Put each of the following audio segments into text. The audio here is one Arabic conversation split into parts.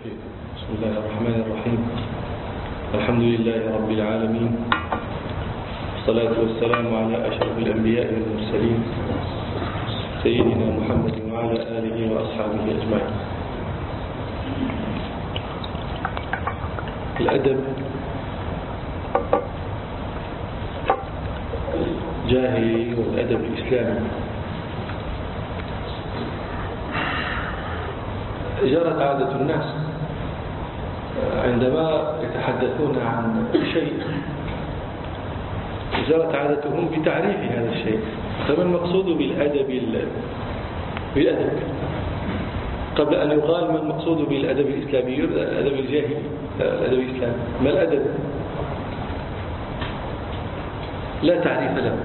فيك. بسم الله الرحمن الرحيم. الحمد لله رب العالمين، والصلاة والسلام على أشرف الأنبياء والمرسلين سيدنا محمد وعلى آله وأصحابه أجمعين. الأدب الجاهلي والأدب الإسلامي. جرت عادة الناس عندما يتحدثون عن شيء، جرت عادتهم بتعريف هذا الشيء. فما المقصود بالأدب قبل أن يقال ما المقصود بالأدب الإسلامي؟ الأدب الجاهلي، الأدب الإسلامي. ما الأدب؟ لا تعريف له.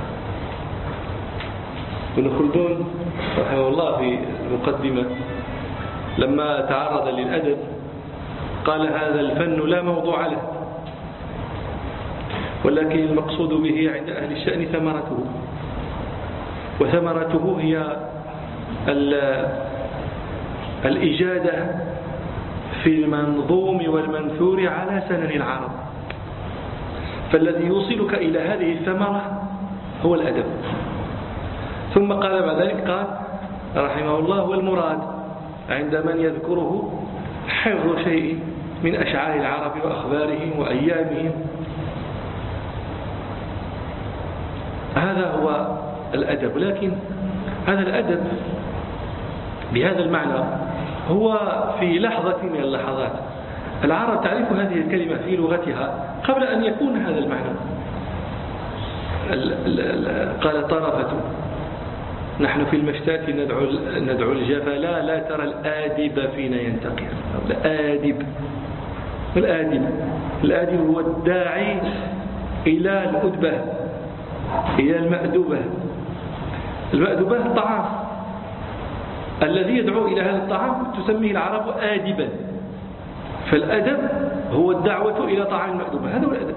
ابن خلدون رحمه الله في المقدمة لما تعرض للأدب قال: هذا الفن لا موضوع له، ولكن المقصود به عند أهل الشأن ثمرته، وثمرته هي الإجادة في المنظوم والمنثور على سنن العرب، فالذي يوصلك إلى هذه الثمرة هو الأدب. ثم قال بعد ذلك قال رحمه الله: والمراد عند من يذكره حفظ شيء من أشعار العرب وأخبارهم وأيامهم. هذا هو الأدب. لكن هذا الأدب بهذا المعنى هو في لحظة من اللحظات العرب تعرف هذه الكلمة في لغتها قبل أن يكون هذا المعنى. قال طرفة: نحن في المشتات ندعو الجفلا لا ترى الآدب فينا ينتقر. الآدب هو الداعي إلى الأدبة، إلى المأدبة. المأدبة الطعام الذي يدعو إلى هذا الطعام تسميه العرب آدبا. فالأدب هو الدعوة إلى طعام المأدبة، هذا هو الأدب.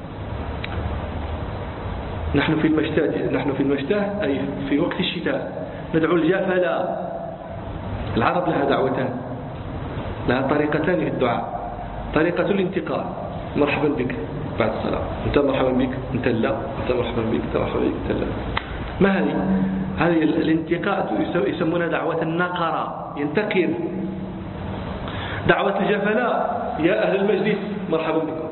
نحن في المشتات أي في وقت الشتاء ندعو الجفلا. العرب لها دعوتان، لها طريقتان في الدعاء: طريقة الانتقال، مرحبا بك بعد الصلاة، أنت مرحبا بك، أنت لا، أنت مرحبا بك، أنت مرحبا بك، أنت لا. ما هذه الانتقاء يسمونها دعوة النقرة، ينتقل. دعوة الجفلاء: يا أهل المجلس مرحبا بكم.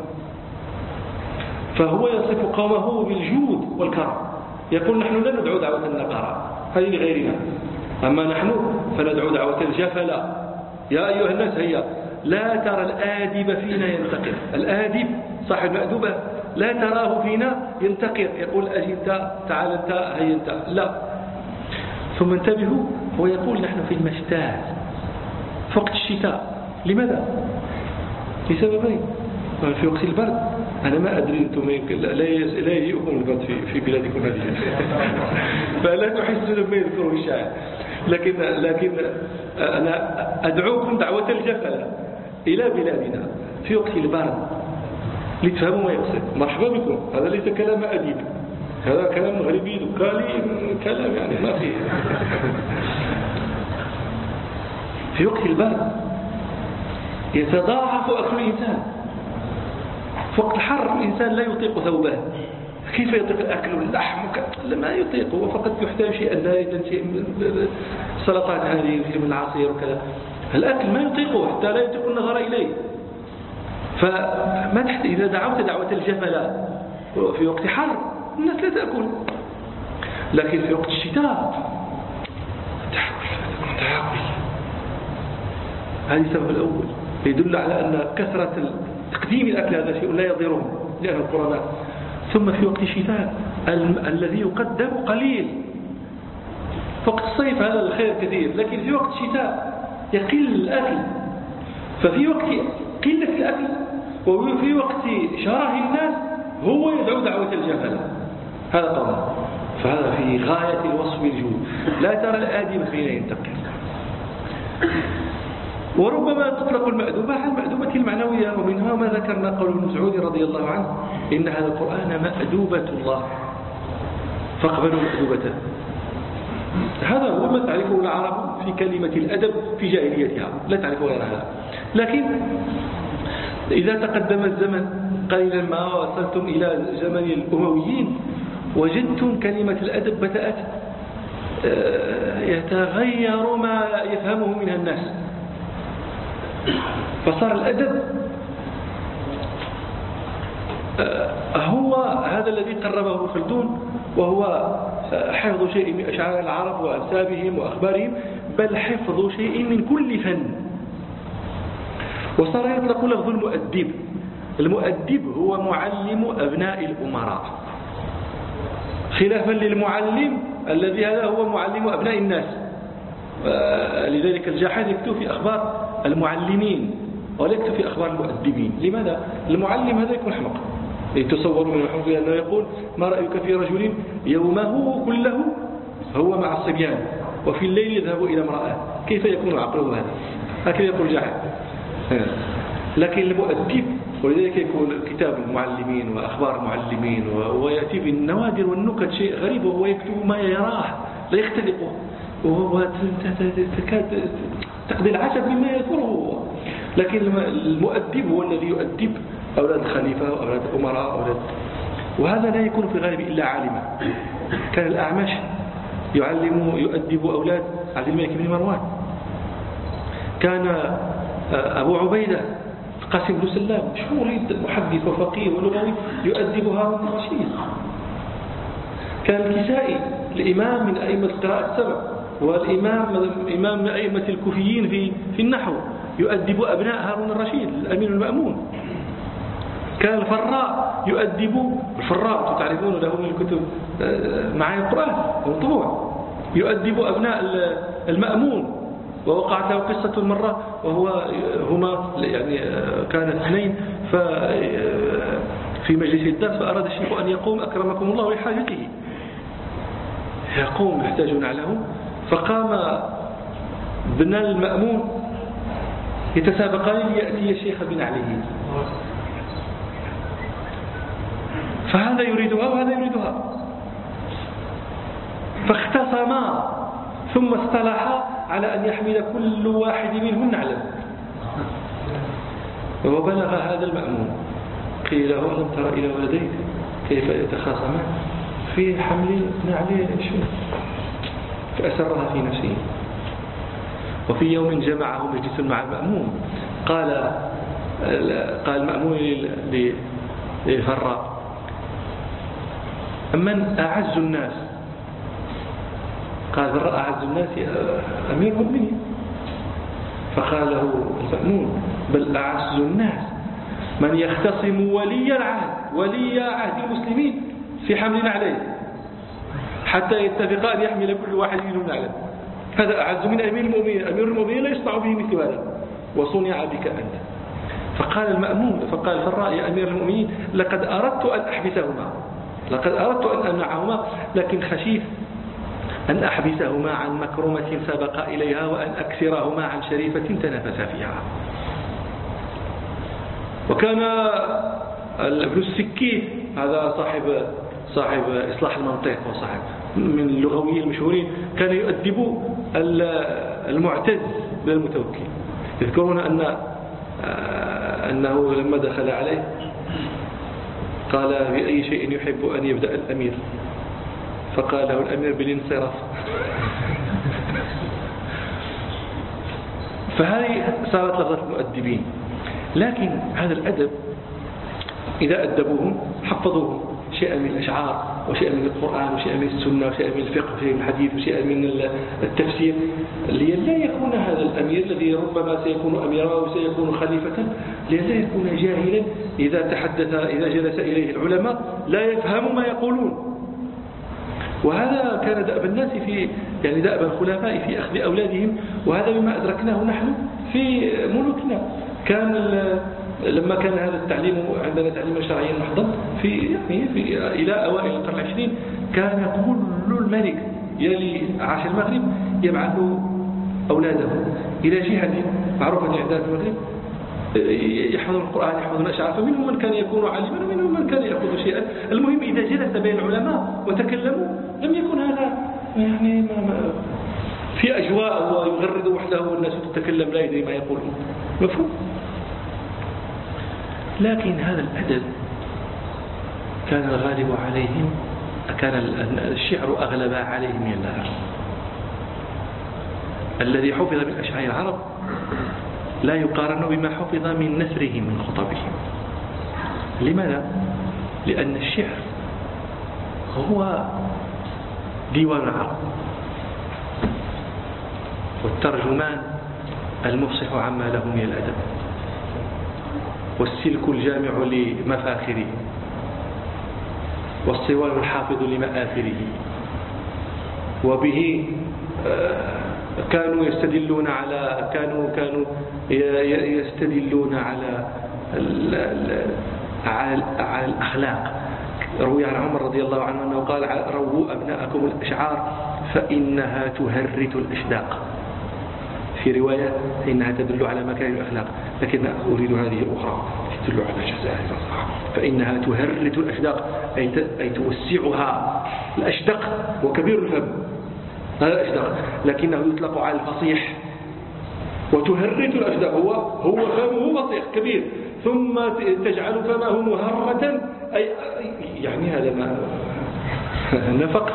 فهو يصف قومه بالجود والكرم، يقول: نحن لا ندعو دعوة النقرة، هذه لغيرنا، أما نحن فندعو دعوة الجفلاء. يا أيها الناس هيا لا ترى الآدب فينا ينتقر. الآدب صاحب المأدبة لا تراه فينا ينتقر، يقول: أجي أنت، تعال أنت، هيا أنت، لا. ثم انتبهوا، هو يقول: نحن في المشتات في وقت الشتاء. لماذا؟ لسببين. في وقت البرد أنا ما أدري أنتم لا يجيئكم البرد في بلادكم هذه فلا تحسون بما يذكره الشاعر، لكن أنا أدعوكم دعوة الجفلة إلى بلادنا في وقت البرد لتفهموا ما يقصد. مرحبا بكم، هذا ليس كلام أديب، هذا كلام مغربي دكالي، كلام يعني ما فيه. في وقت البرد يتضاعف أكل الإنسان. في وقت الحر الإنسان لا يطيق ثوبه، كيف يطيق الأكل واللحم؟ ما يطيق، هو فقط يحتاج شيئا باردا، شيء من السلطات هذه، شيء من العصير وكذا. الأكل ما يطيقه حتى لا يطيق النظر إليه. فما تحت إذا دعوت دعوة الجفلاء في وقت حر الناس لا تأكل، لكن في وقت الشتاء تأكل. هذا السبب الأول يدل على أن كثرة تقديم الأكل هذا شيء لا يضرهم لأنه القرآن. ثم في وقت الشتاء الذي يقدم قليل. وقت الصيف هذا الخير كثير، لكن في وقت الشتاء يقل الأكل. ففي وقت قلة الأكل وفي وقت شره الناس هو يدعو دعوة الجفلاء. هذا قوله، فهذا في غاية الوصف بالجود. لا ترى الآدب فينا ينتقل. وربما تطلق المأدوبة على المأدوبة المعنوية، ومنها ما ذكرنا قول ابن مسعود رضي الله عنه: إن هذا القرآن مأدوبة الله فاقبلوا مأدوبته. هذا هو ما تعرفه العرب في كلمة الأدب في جاهليتها، لا تعرف غير هذا. لكن إذا تقدم الزمن قليلا ما وصلتم إلى زمن الأمويين وجدتم كلمة الأدب بدأت يتغير ما يفهمه منها الناس، فصار الأدب هو هذا الذي قربه خلدون، وهو حفظ شيء من أشعار العرب وأنسابهم وأخبارهم، بل حفظ شيء من كل فن. وصار يطلق لفظ المؤدب. المؤدب هو معلم أبناء الأمراء، خلافا للمعلم الذي هذا هو معلم أبناء الناس. لذلك الجاحظ يكتب في أخبار المعلمين ولا يكتب في أخبار المؤدبين. لماذا؟ المعلم هذا يكون حمق، يتصور من الحمق أنه يقول ما رأيك في رجل يومه كله هو مع الصبيان وفي الليل يذهب إلى امرأة، كيف يكون عقله هذا؟ هكذا يقول الجاحظ. لكن المؤدب، ولذلك يكون كتاب المعلمين وأخبار المعلمين، ويأتي بالنوادر والنكت شيء غريب، وهو يكتب ما يراه لا يختلقه، وهو تكاد تقضي العجب مما يذكره. لكن المؤدب هو الذي يؤدب أولاد الخليفة وأولاد الأمراء وهذا لا يكون في الغالب إلا عالما. كان الأعمش يؤدب أولاد عبد الملك بن مروان. كان أبو عبيدة قاسم بن سلام مشهور محدث وفقيه ولغوي يؤدب هارون الرشيد. كان الكسائي الإمام من أئمة القراءة السبع، والإمام من أئمة الكوفيين في النحو، يؤدب أبناء هارون الرشيد الأمين المأمون. كان الفراء يؤدب الفراء، تعرفون له من الكتب معاني القرآن وطبوع، يؤدب أبناء المأمون. ووقعت له قصة مرة هما يعني كان اثنين في مجلس الدرس، فأراد الشيخ أن يقوم أكرمكم الله لحاجته، يقوم يحتاجون له، فقام ابن المأمون يتسابقان ليأتي الشيخ بنعله، فهذا يريدها وهذا يريدها، فاختصما ثم اصطلحا على أن يحمل كل واحد منهم نعلا. وبلغ هذا المأمون، قيل له ألم تر إلى ولديك كيف يتخاصمان في حمل نعل شيء، فأسرها في نفسه. وفي يوم جمعه مجلس مع المأمون، قال المأمون للفراء من أعز الناس؟ قال الفراء أعز الناس أمير المؤمنين. فقال له المأمون بل أعز الناس من يختصم ولي عهد المسلمين في حمل عليه حتى يتفقا أن يحمل كل واحد منهم نعلا، هذا أعز من أمير المؤمنين. أمير المؤمنين لا يصنع به مثل هذا، وصنع بك أنت. فقال الفراء يا أمير المؤمنين لقد أردت أن أحبسهما، لقد أردت أن أمنعهما، لكن خشيت أن أحبسهما عن مكرمة سبق إليها وأن أكسرهما عن شريفة تنافسا فيها. وكان ابن السكين هذا صاحب إصلاح المنطق وصاحب من اللغويين المشهورين، كان يؤدب المعتز من المتوكل. يذكرون أنه لما دخل عليه قال بأي شيء يحب أن يبدأ الأمير؟ فقال له الأمير بالانصراف. فهذه صارت لغة المؤدبين. لكن هذا الأدب إذا أدبوهم حفظوهم شيئا من الأشعار وشيئا من القرآن وشيئا من السنة وشيئا من الفقه وشيئا من الحديث وشيئا من التفسير، لئلا يكون هذا الأمير الذي ربما سيكون أميرا وسيكون خليفة لئلا يكون جاهلا إذا جلس إليه العلماء لا يفهم ما يقولون. وهذا كان دأب الناس يعني دأب الخلفاء في أخذ أولادهم، وهذا مما أدركناه نحن في ملوكنا. لما كان هذا التعليم عندنا تعليما شرعيا محضا إلى أوائل القرن العشرين، كان كل الملك يلي عاش المغرب يبعث أولاده إلى جهة معروفة عندنا في المغرب يحفظون القرآن يحفظون الأشعار، فمنهم من كان يكون عالما ومنهم من كان يأخذ شيئا. المهم إذا جلس بين العلماء وتكلموا لم يكن هذا يعني في أجواء ويغرد وحده والناس تتكلم لا يدري ما يقولون. مفهوم؟ لكن هذا الأدب كان الغالب عليهم، كان الشعر أغلب عليهم من النهر. الذي حفظ من أشعار العرب لا يقارن بما حفظ من نثرهم من خطبهم. لماذا؟ لأن الشعر هو ديوان العرب، والترجمان المفصح عما له من الأدب، والسلك الجامع لمفاخره، والصوان الحافظ لمآثره. وبه كانوا يستدلون على الأخلاق. روي عن عمر رضي الله عنه أنه قال: رووا أبناءكم الأشعار فإنها تهرت الأشداق. في رواية إنها تدل على مكارم الأخلاق، لكن أريد هذه الأخرى تدل على جزائر الصحة. فإنها تهرت الأشداق أي توسعها. الأشدق وكبير الفم، هذا الأشدق، لكنه يطلق على الفصيح. وتهرت الأشداق هو فمه فصيح كبير، ثم تجعل فمه مهرة، أي يعني هذا ما نفقت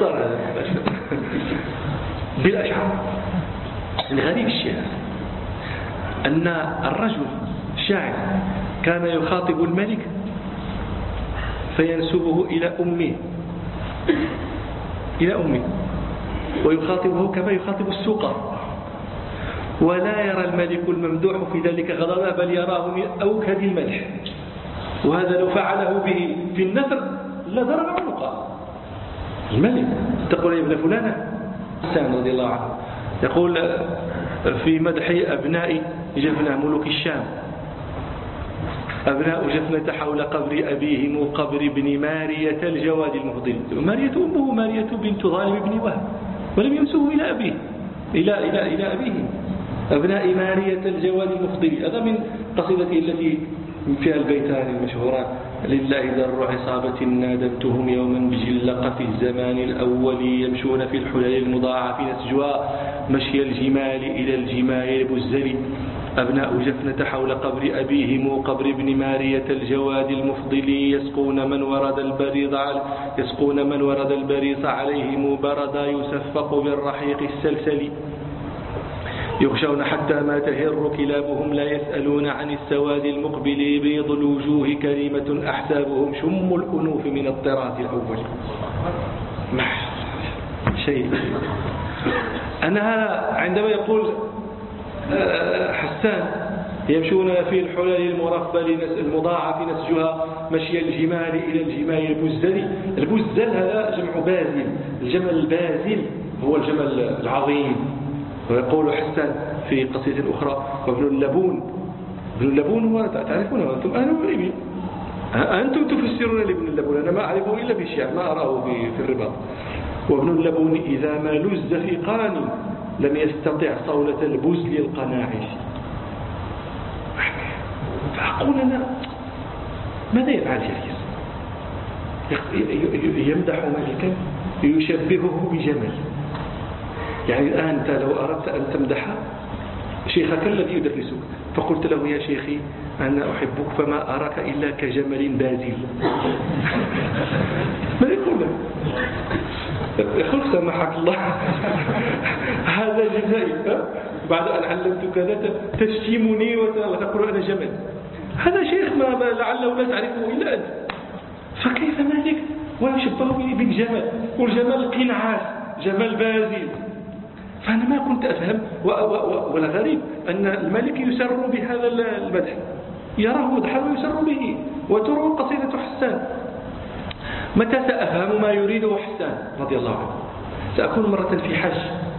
بالأشعار. الغريب الشيء أن الرجل الشاعر كان يخاطب الملك فينسبه إلى أمه ويخاطبه كما يخاطب السوق، ولا يرى الملك الممدوح في ذلك غضبا، بل يراه من أوكد المدح. وهذا لو فعله به في النثر لضرب عنقه. الملك تقول يا ابن فلانة حسان رضي الله عنه يقول في مدح أبناء جفنة ملوك الشام: أبناء جفنة حول قبر أبيهم وقبر ابن مارية الجواد المفضل. مارية أمه مارية بنت ظالم بن وهب، ولم ينسبه إلى أبيه إلى أبيه. أبناء مارية الجواد المفضل، هذا من قصيدته التي فيها البيتان المشهوران: لله در عصابة نادمتهم يوما بجلقة في الزمان الأول يمشون في الحلال المضاعف نسجوا مشي الجمال إلى الجمال البزل. أبناء جفنة حول قبر أبيهم وقبر ابن مارية الجواد المفضل يسقون من ورد البريص عليهم بردا يسفق بالرحيق السلسل. يخشون حتى ما تهر كلابهم لا يسألون عن السواد المقبل بيض الوجوه كريمة أحسابهم شم الأنوف من الطراز الأول. شيء أنا عندما يقول حسان يمشون في الحلال المرفل المضاعف نسجها مشي الجمال إلى الجمال البزل. البزل هذا جمع بازل، الجمل البازل هو الجمل العظيم. ويقول حسان في قصيدة أخرى: وابن اللبون هو تعرفونه أنتم أهل الغريب، أنتم تفسرون لابن اللبون، أنا ما أعرفه إلا بالشعر، ما أراه في الرباط. وابن اللبون إذا ما لز في قرن لم يستطع صولة البزل القناعس. فأقول أنا ماذا يفعل جريس؟ يمدح ملكا يشبهه بجمل. يعني الآن أنت لو أردت أن تمدح شيخك الذي يدرسك فقلت له: يا شيخي أنا أحبك فما أراك إلا كجمل بازل، ماذا يقول له؟ يقول: سمحك الله هذا جزائي، بعد أن علمتك كذا تشتمني وتقول أنا جمل. هذا شيخ ما لعله لا تعرفه إلا أنت. فكيف مالك ويشبهه بالجمل، والجمل قنعاس جمل بازل؟ فأنا ما كنت أفهم. والغريب أن الملك يسر بهذا المدح، يراه مدحا ويسر به. وتروى قصيدة حسان. متى سأفهم ما يريده حسان رضي الله عنه؟ سأكون مرة في حج،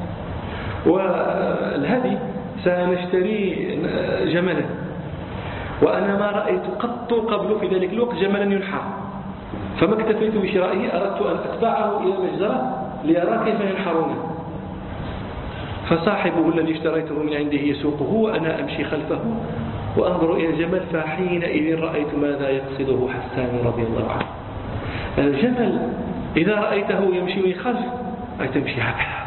والهدي سنشتري جملا، وأنا ما رأيت قط قبل في ذلك الوقت جملا ينحر، فما اكتفيت بشرائه، أردت أن أتبعه إلى مجزرة ليرى كيف ينحرونه. فصاحبه الذي اشتريته من عنده يسوقه وأنا أمشي خلفه وأنظر إلى الجمل، فحينئذ رأيت ماذا يقصده حسان رضي الله عنه. الجمل إذا رأيته يمشي من خلف أي تمشي هكذا،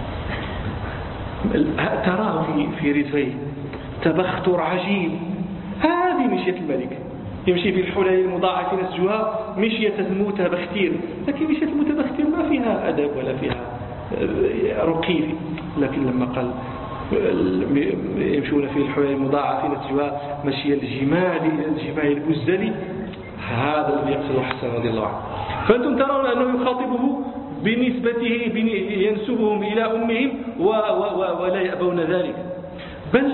تراه في رجليه تبختر عجيب هذه مشية الملك، يمشي في الحلي المضاعف نسجها مشية المتبختير، لكن مشية المتبختير ما فيها أدب ولا فيها رقي. لكن لما قال يمشون في الحلي المضاعف نسجها مشي الجمال البزلي، هذا الذي يقصده حسن رضي الله عنه. فأنتم ترون أنه يخاطبه بنسبته ينسبهم إلى أمهم ولا يأبون ذلك. بل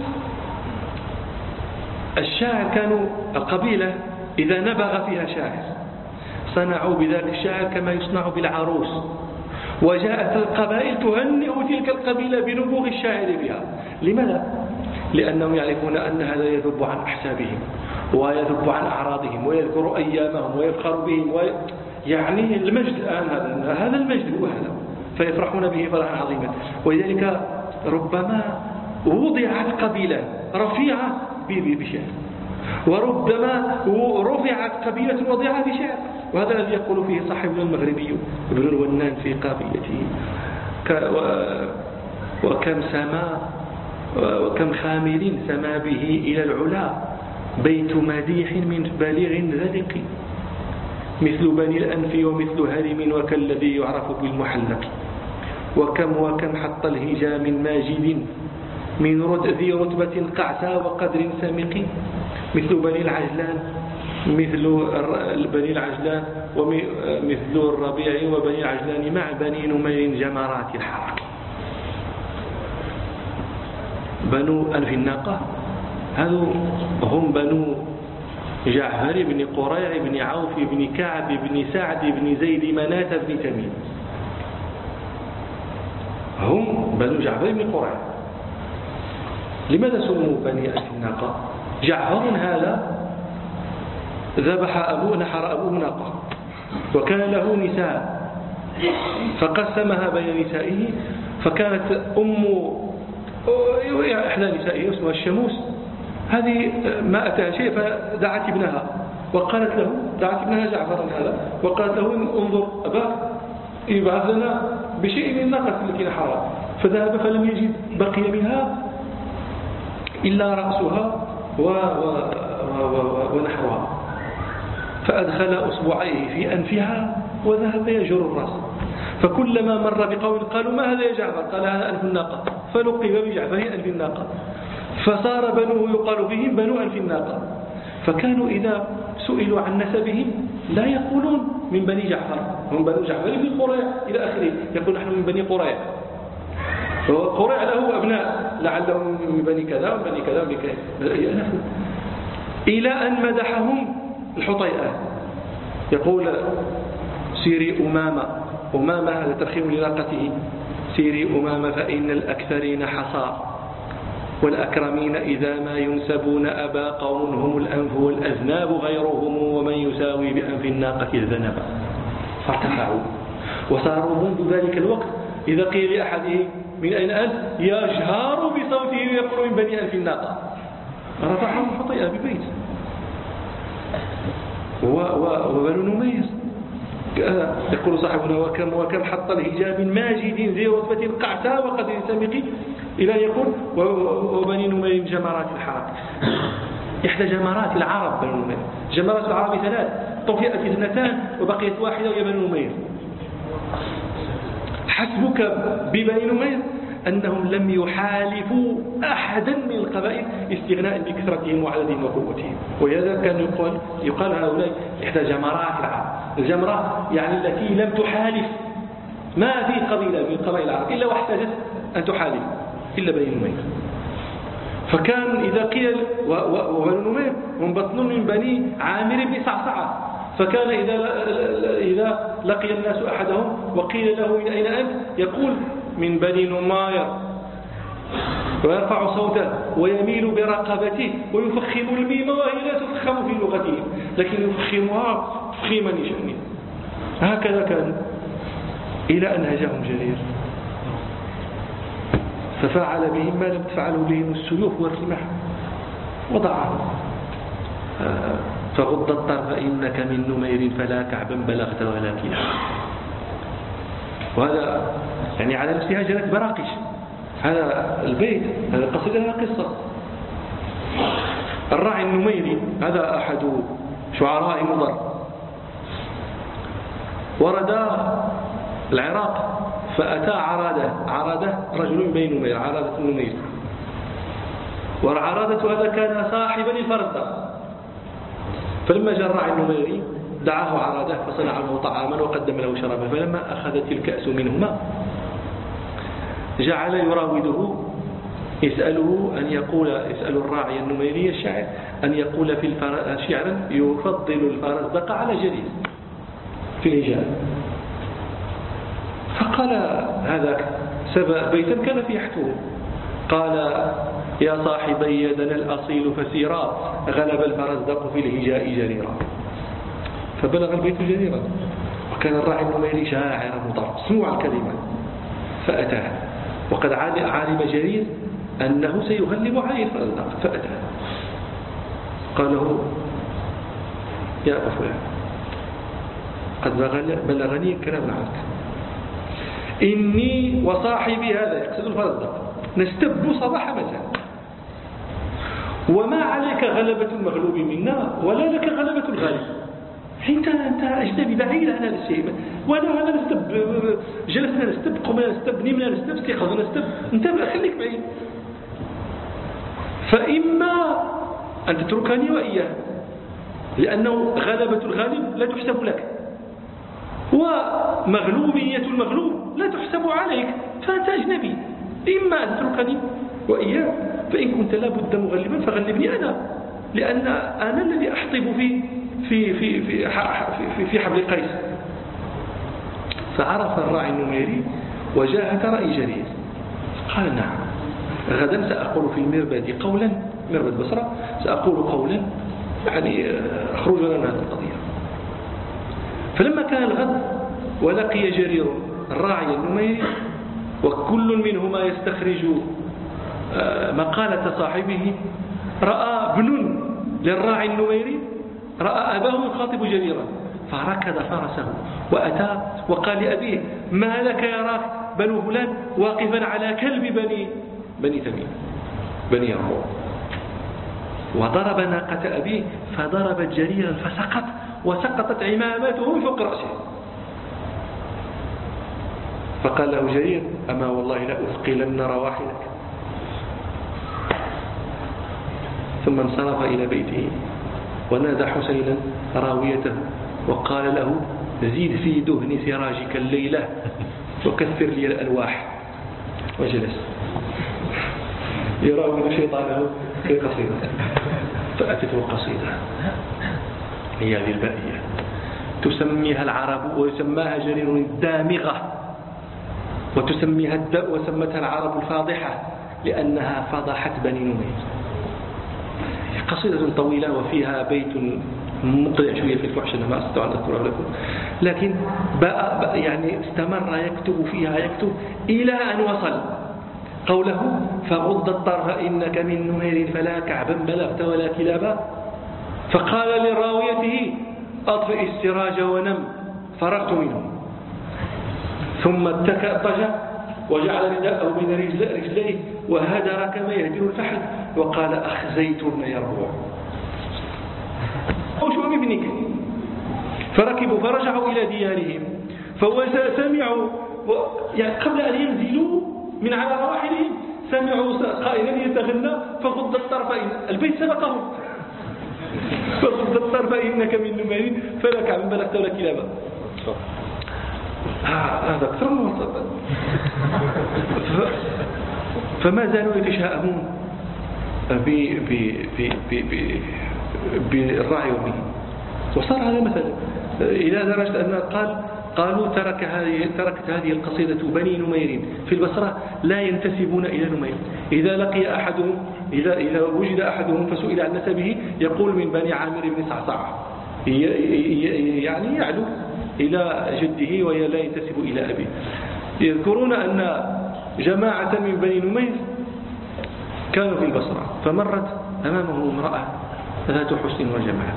الشاعر كانوا القبيلة إذا نبغ فيها شاعر صنعوا بذلك الشاعر كما يصنع بالعروس، وجاءت القبائل تهنئ تلك القبيلة بنبوغ الشاعر بها. لماذا؟ لأنهم يعرفون أن هذا يذب عن أحسابهم ويذب عن أعراضهم ويذكر أيامهم ويفخر بهم يعني المجد هذا المجد هو هذا، فيفرحون به فرحا عظيما. ولذلك ربما وضعت قبيلة رفيعة بشعر، وربما رفعت قبيلة وضيعة بشعر. وهذا الذي يقول فيه صاحبنا المغربي ابن الونان في قافيته: وكم خامل سما به إلى العلا بيت مديح من بليغ ذلق، مثل بني الأنف ومثل هرم وكالذي يعرف بالمحلق، وكم حط الهجا من ماجد من ذي رتبة قعسى وقدر سمق، مثل بني العجلان ومثل الربيع وبني العجلان مع بني نمير جمرات الحرق. بنو أنف الناقة هذو هم بنو جعفر بن قريع بن عوف بن كعب بن سعد بن زيد مناة بن تميم، هم بنو جعفر بن قريع. لماذا سموا بني أنف الناقة؟ جعفر هذا نحر أبوه ناقة، وكان له نساء فقسمها بين نسائه، فكانت إحدى نسائه اسمها الشموس، هذه ما أتاها شيء فدعت ابنها وقالت له، دعت ابنها جعفرا هذا وقالت له: انظر أباك يبعث لنا بشيء من الناقة التي نحرها. فذهب فلم يجد بقي منها إلا رأسها ونحرها، فأدخل أصبعيه في أنفها وذهب يجر الرأس، فكلما مر بقوم قالوا: ما هذا يا جعفر؟ قال: هذا أنف الناقة، فلقب بجعفر أنف الناقة، فصار بنوه يقال بهم بنو أنف الناقة. فكانوا إذا سئلوا عن نسبهم لا يقولون من بني جعفر، هم بنو جعفر بن قريع إلى آخره، يقول: نحن من بني قريع. قريع له أبناء لعلهم من بني كذا وبني كذا وبني كذا، إلى أن مدحهم الحطيئات. يقول: سيري أمامة هذا ترخيم لناقته: سيري أمامة فإن الأكثرين حصار، والأكرمين إذا ما ينسبون أبا قوم هم الأنف والأذناب غيرهم، ومن يساوي بأنف الناقة الذنب. فارتفعوا وصاروا منذ ذلك الوقت إذا قيل لأحده من أين أنت يجهر بصوته ويقول: من بني أنف الناقة. رفعهم الحطيئة ببيت. وبنو نمير يقول صاحبنا: وكم حط الهجاب من ماجد ذي رتبة قعسى وقدر سمق، إلى أن يقول: وبني نمير جمرات الحرق. إحدى جمرات العرب بنو نمير، جمرات العرب 3، طفئت 2 وبقيت 1 وهي بنو نمير. حسبك ببني نمير أنهم لم يحالفوا أحدا من القبائل استغناء بكثرتهم وعددهم وقوتهم. ولهذا كان يقال هؤلاء إحدى جمرات العرب. الجمرة يعني التي لم تحالف، ما في قبيلة من قبائل العرب إلا واحتاجت أن تحالف إلا بني نمير. فكان إذا قيل وبنو نمير منبطنون من بني عامر بن صعصعة، فكان إذا لقي الناس أحدهم وقيل له: من أين أنت؟ يقول: من بني نمير، ويرفع صوته ويميل برقبته ويفخم الميم وهي لا تفخم في لغتهم، لكن يفخمها تفخيما لشأنه. هكذا كان إلى أن هجاهم جرير ففعل بهم ما لم تفعله بهم السيوف والرماح، وضعهم فغض الطرف إنك من نمير فلا كعبا بلغت ولا كلا. وهذا يعني على نفسها جنت براقش. هذا البيت، هذا القصيدة لها قصة. الراعي الراعي النميري هذا أحد شعراء مضر ورد العراق فأتى عرادة رجل من بني نمير، عرادة النمير، وعرادة هذا كان صاحبا للفرزدق. فلما جاء الراعي النميري دعاه عرادة فصنع له طعاما وقدم له شرابا، فلما أخذت الكأس منهما جعل يراوده يسأل الراعي النميري الشاعر أن يقول في شعرا يفضل الفرزدق على جليل في الهجاء. فقال هذاك سبأ بيتا كان فيه حتوه، قال يا صاحبي يدنا الأصيل فسيرا غلب الفرزدق في الهجاء جريرا. فبلغ البيت جريرا، وكان الراعي النميري شاعر مضر سموع الكلمة، فأتاه وقد علم جرير أنه سيغلب عليه الفرزدق، فأتاه قال له يا أبا فلان قد بلغني كلام عنك، إني وصاحبي هذا يقصد الفرزدق نستب صباح مساء، وما عليك غلبة المغلوب منا ولا لك غلبة الغالب. أنت أجنبي بعيد عن هذا الشيء، وأنا نستب، جلسنا نستب، قمنا نستب، نمنا نستب، استيقظنا نستب، أنت خليك بعيد. فإما أن تتركني وإياه، لأنه غلبة الغالب لا تحسب لك، ومغلوبية المغلوب لا تحسب عليك، فأنت أجنبي. إما أن تتركني وإياه، فإن كنت لابد مغلبا فغلبني أنا، لأن أنا الذي أحطب في حبل قيس. فعرف الراعي النميري وجاهد رأي جرير، قال نعم غدا سأقول في المربد قولا، مربد بصرة، سأقول قولا يعني أخرج لنا من هذه القضية. فلما كان الغد ولقي جرير الراعي النميري وكل منهما يستخرج مقالة صاحبه، رأى ابن للراعي النميري رأى أباه يخاطب جريرا، فركض فرسه وأتى وقال لأبيه ما لك يراك بنو فلان واقفا على كلب بني تميم بني يربوع، وضرب ناقة أبيه فضربت جريرا فسقط، وسقطت عمامته من فوق رأسه. فقال له جرير أما والله لا أثقلن رواحلك. ثم انصرف إلى بيته ونادى حسينا راويته وقال له زيد في دهن سراجك الليلة وكثر لي الألواح، وجلس يراود شيطانه في قصيدة. فأتته القصيدة هي هذه البائية تسميها العرب ويسماها جرير الدامغة، وسمتها العرب الفاضحة لأنها فضحت بني نمير. قصيدة طويلة وفيها بيت مقلع شوية في الفحش، أنا ما أستطيع أن أذكره لكم، لكن يعني استمر يكتب فيها يكتب إلى أن وصل قوله فغض الطرف إنك من نمير فلا كعبا بلغت ولا كلابا. فقال لراويته أطفئ السراج ونم فرغت منه، ثم اضطجع وجعل رداءه بين رجليه وهدر كما يهدر الفحل وقال أخزيت ابن يربوع أوشوا بابنك. فركبوا فرجعوا إلى ديارهم، فسمعوا يعني قبل أن ينزلوا من على رواحلهم سمعوا قائلا يتغنى فغض الطرف البيت سبقهم فغض الطرف إنك من نمير فلا كعبا بلغت ولا كلابا. هذا أكثر من وسط. فما زالوا يتشاءمون بالراعي وبه، وصار هذا مثلا إلى درجة أن قالوا تركت هذه القصيدة بني نمير في البصرة لا ينتسبون إلى نمير. إذا لقي أحدهم إذا وجد أحدهم فسئل عن نسبه يقول من بني عامر بن صعصع، يعني يعلو إلى جده ولا ينتسب إلى أبيه. يذكرون أن جماعة من بني نمير كانوا في البصرة، فمرت أمامه امرأة ذات حسن وجمال،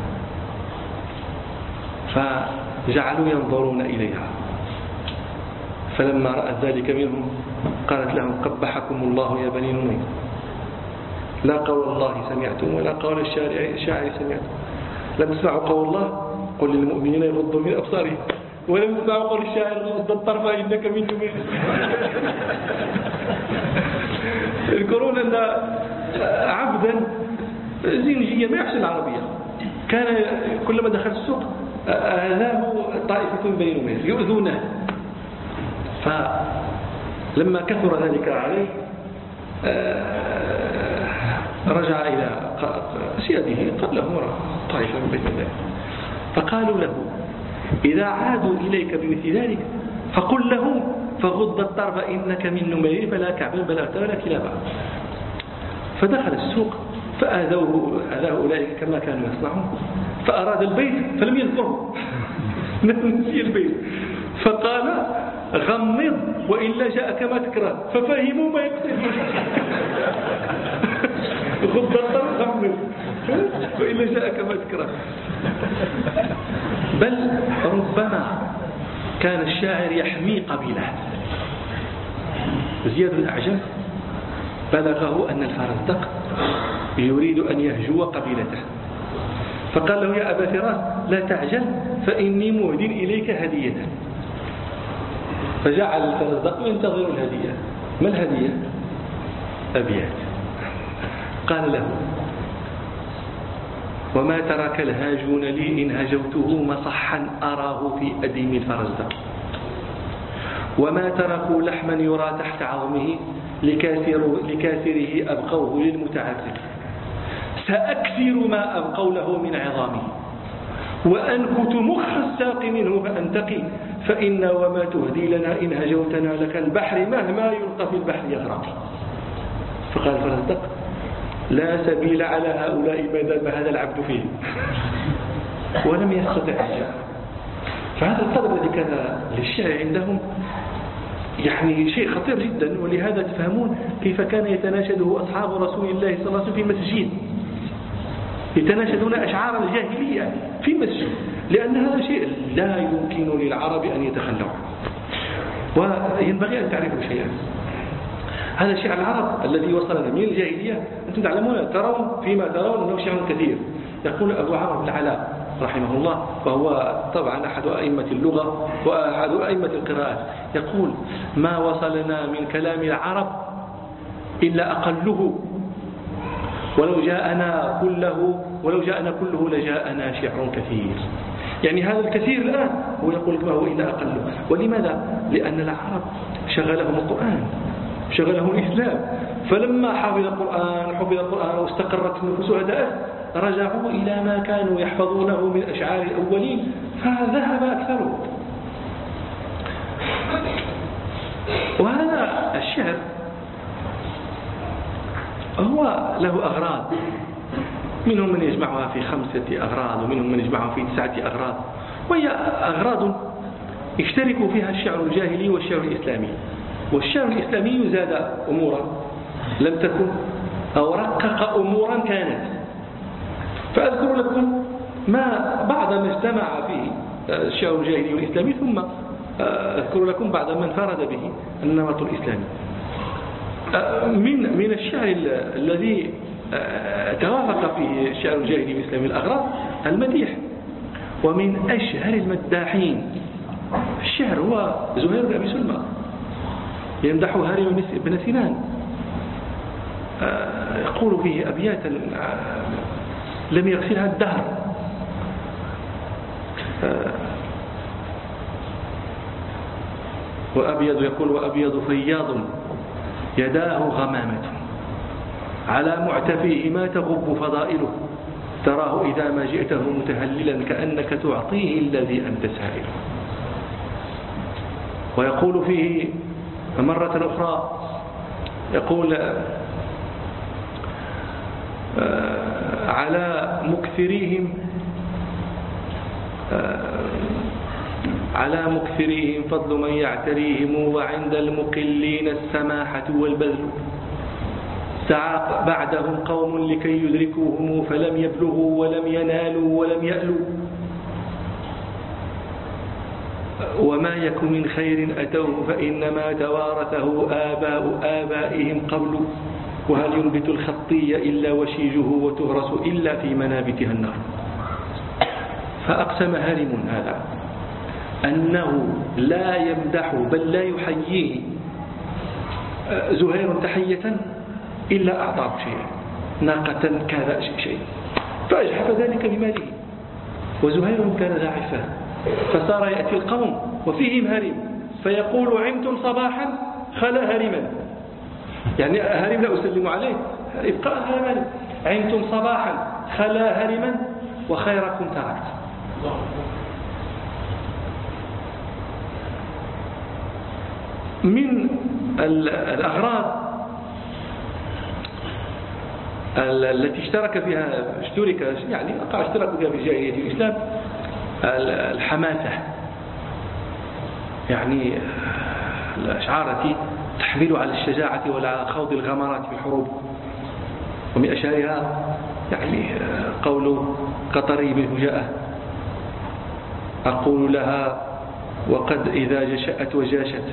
فجعلوا ينظرون إليها، فلما رأت ذلك منهم قالت لهم قبحكم الله يا بني نمير، لا قول الله سمعتم ولا قول الشاعر سمعتم. لم تسمعوا قول الله قل للمؤمنين يغضوا من أبصارهم ولم تسمعوا قول الشاعر غض الطرف إنك من يمين. يذكرون أن عبدا زنجيا ما يحسن العربية كان كلما دخل السوق آذاه طائفة بني نمير يؤذونه، فلما كثر ذلك عليه رجع إلى سياده قال له طائفة من بني نمير فقالوا له إذا عادوا إليك بمثل ذلك فقل لهم فغض الطرف إنك من نمير فلا كعبا بلغت ولا كلابا. فدخل السوق فآذوه أولئك كما كانوا يصنعون، فأراد البيت فلم يذكره نسي البيت فقال غمض وإلا جاء كما تكره، ففهموا ما يقصد. غض الطرف غمض وإلا جاء كما تكره. بل ربما كان الشاعر يحمي قبيله. زياد الأعجم بلغه أن الفرزدق يريد أن يهجو قبيلته، فقال له يا أبا فراس لا تعجل فإني مهد إليك هدية. فجعل الفرزدق ينتظر الهدية. ما الهدية؟ أبيات. قال له وما ترك الهاجون لي إن هجوته مصحا أراه في أديم الفرزدق، وما تركوا لحما يرى تحت عظمه لكاسره أبقوه للمتعذب، سأكسر ما أبقوا له من عظامه وأنكت مخ الساق منه فأنتقي، فإن وما تهدي لنا إن هجوتنا لك البحر مهما يلقى في البحر يغرق. فقال الفرزدق لا سبيل على هؤلاء ما دام هذا العبد فيه، ولم يستطع الشعر. فهذا القدر الذي كان للشعر عندهم يعني شيء خطير جدا، ولهذا تفهمون كيف كان يتناشده أصحاب رسول الله صلى الله عليه وسلم في مسجد، يتناشدون أشعار الجاهلية في مسجد، لأن هذا شيء لا يمكن للعرب أن يتخلوا عنه. وينبغي أن تعرفوا شيئا، هذا شعر العرب الذي وصلنا من الجاهلية. أنتم تعلمون ترون فيما ترون أنه شعر كثير. يقول أبو عمرو بن العلاء رحمه الله، وهو طبعا أحد أئمة اللغة وأحد أئمة القراءات، يقول ما وصلنا من كلام العرب إلا أقله، ولو جاءنا كله لجاءنا شعر كثير. يعني هذا الكثير الآن هو يقول ما هو إلا أقله. ولماذا؟ لأن العرب شغلهم القرآن، شغلهم الإسلام، فلما حفظ القرآن واستقرت النفوس هدأت رجعوا إلى ما كانوا يحفظونه من أشعار الأولين فذهب أكثرهم. وهذا الشعر هو له أغراض، منهم من يجمعها في 5 أغراض ومنهم من يجمعها في 9 أغراض، وهي أغراض يشترك فيها الشعر الجاهلي والشعر الإسلامي. والشعر الإسلامي زاد أمورا لم تكن أو رقق أمورا كانت. فأذكر لكم بعض ما اجتمع فيه الشعر الجاهلي والإسلامي، ثم أذكر لكم بعض ما انفرد به النمط الإسلامي. من الشعر الذي توافق فيه الشعر الجاهلي والإسلامي الأغراض المديح، ومن أشهر المداحين الشعر هو زهير بن أبي سلمى، يمدح هارم بن سنان، يقول فيه أبياتا لم يغسلها الدهر. وأبيض فياض يداه غمامة، على معتفيه ما تغب فضائله، تراه إذا ما جئته متهللا كأنك تعطيه الذي أنت سائله. ويقول فيه مرة أخرى، يقول على مكثريهم فضل من يعتريهم، وعند المقلين السماحة والبذل، سعى بعدهم قوم لكي يدركوهم فلم يبلغوا ولم ينالوا ولم يألوا، وما يكن من خير أتوه فإنما توارثه آباء آبائهم قبل، وهل ينبت الخطي إلا وشيجه وتهرس إلا في منابتها النار. فأقسم هارم هذا أنه لا يمدح بل لا يحييه زهير تحية إلا أعطاه شيء، ناقة كذا شيء، فأجحف ذلك بماله. وزهير كان ذا عفة، فصار يأتي القوم وفيهم هارم فيقول عمتم صباحا خلا هارما، يعني هارم لا أسلم عليه، ابقاء هارما، عمتم صباحا خلا هارما وخيركم تركت. من الأغراض التي اشترك يعني وقع اشترك فيها في جاهلية الإسلام الحماسة، يعني الأشعار التي تحمل على الشجاعة وعلى خوض الغمرات في الحروب. ومن أشهرها يعني قول قطري بالفجاءة: أقول لها وقد إذا جشأت وجاشت،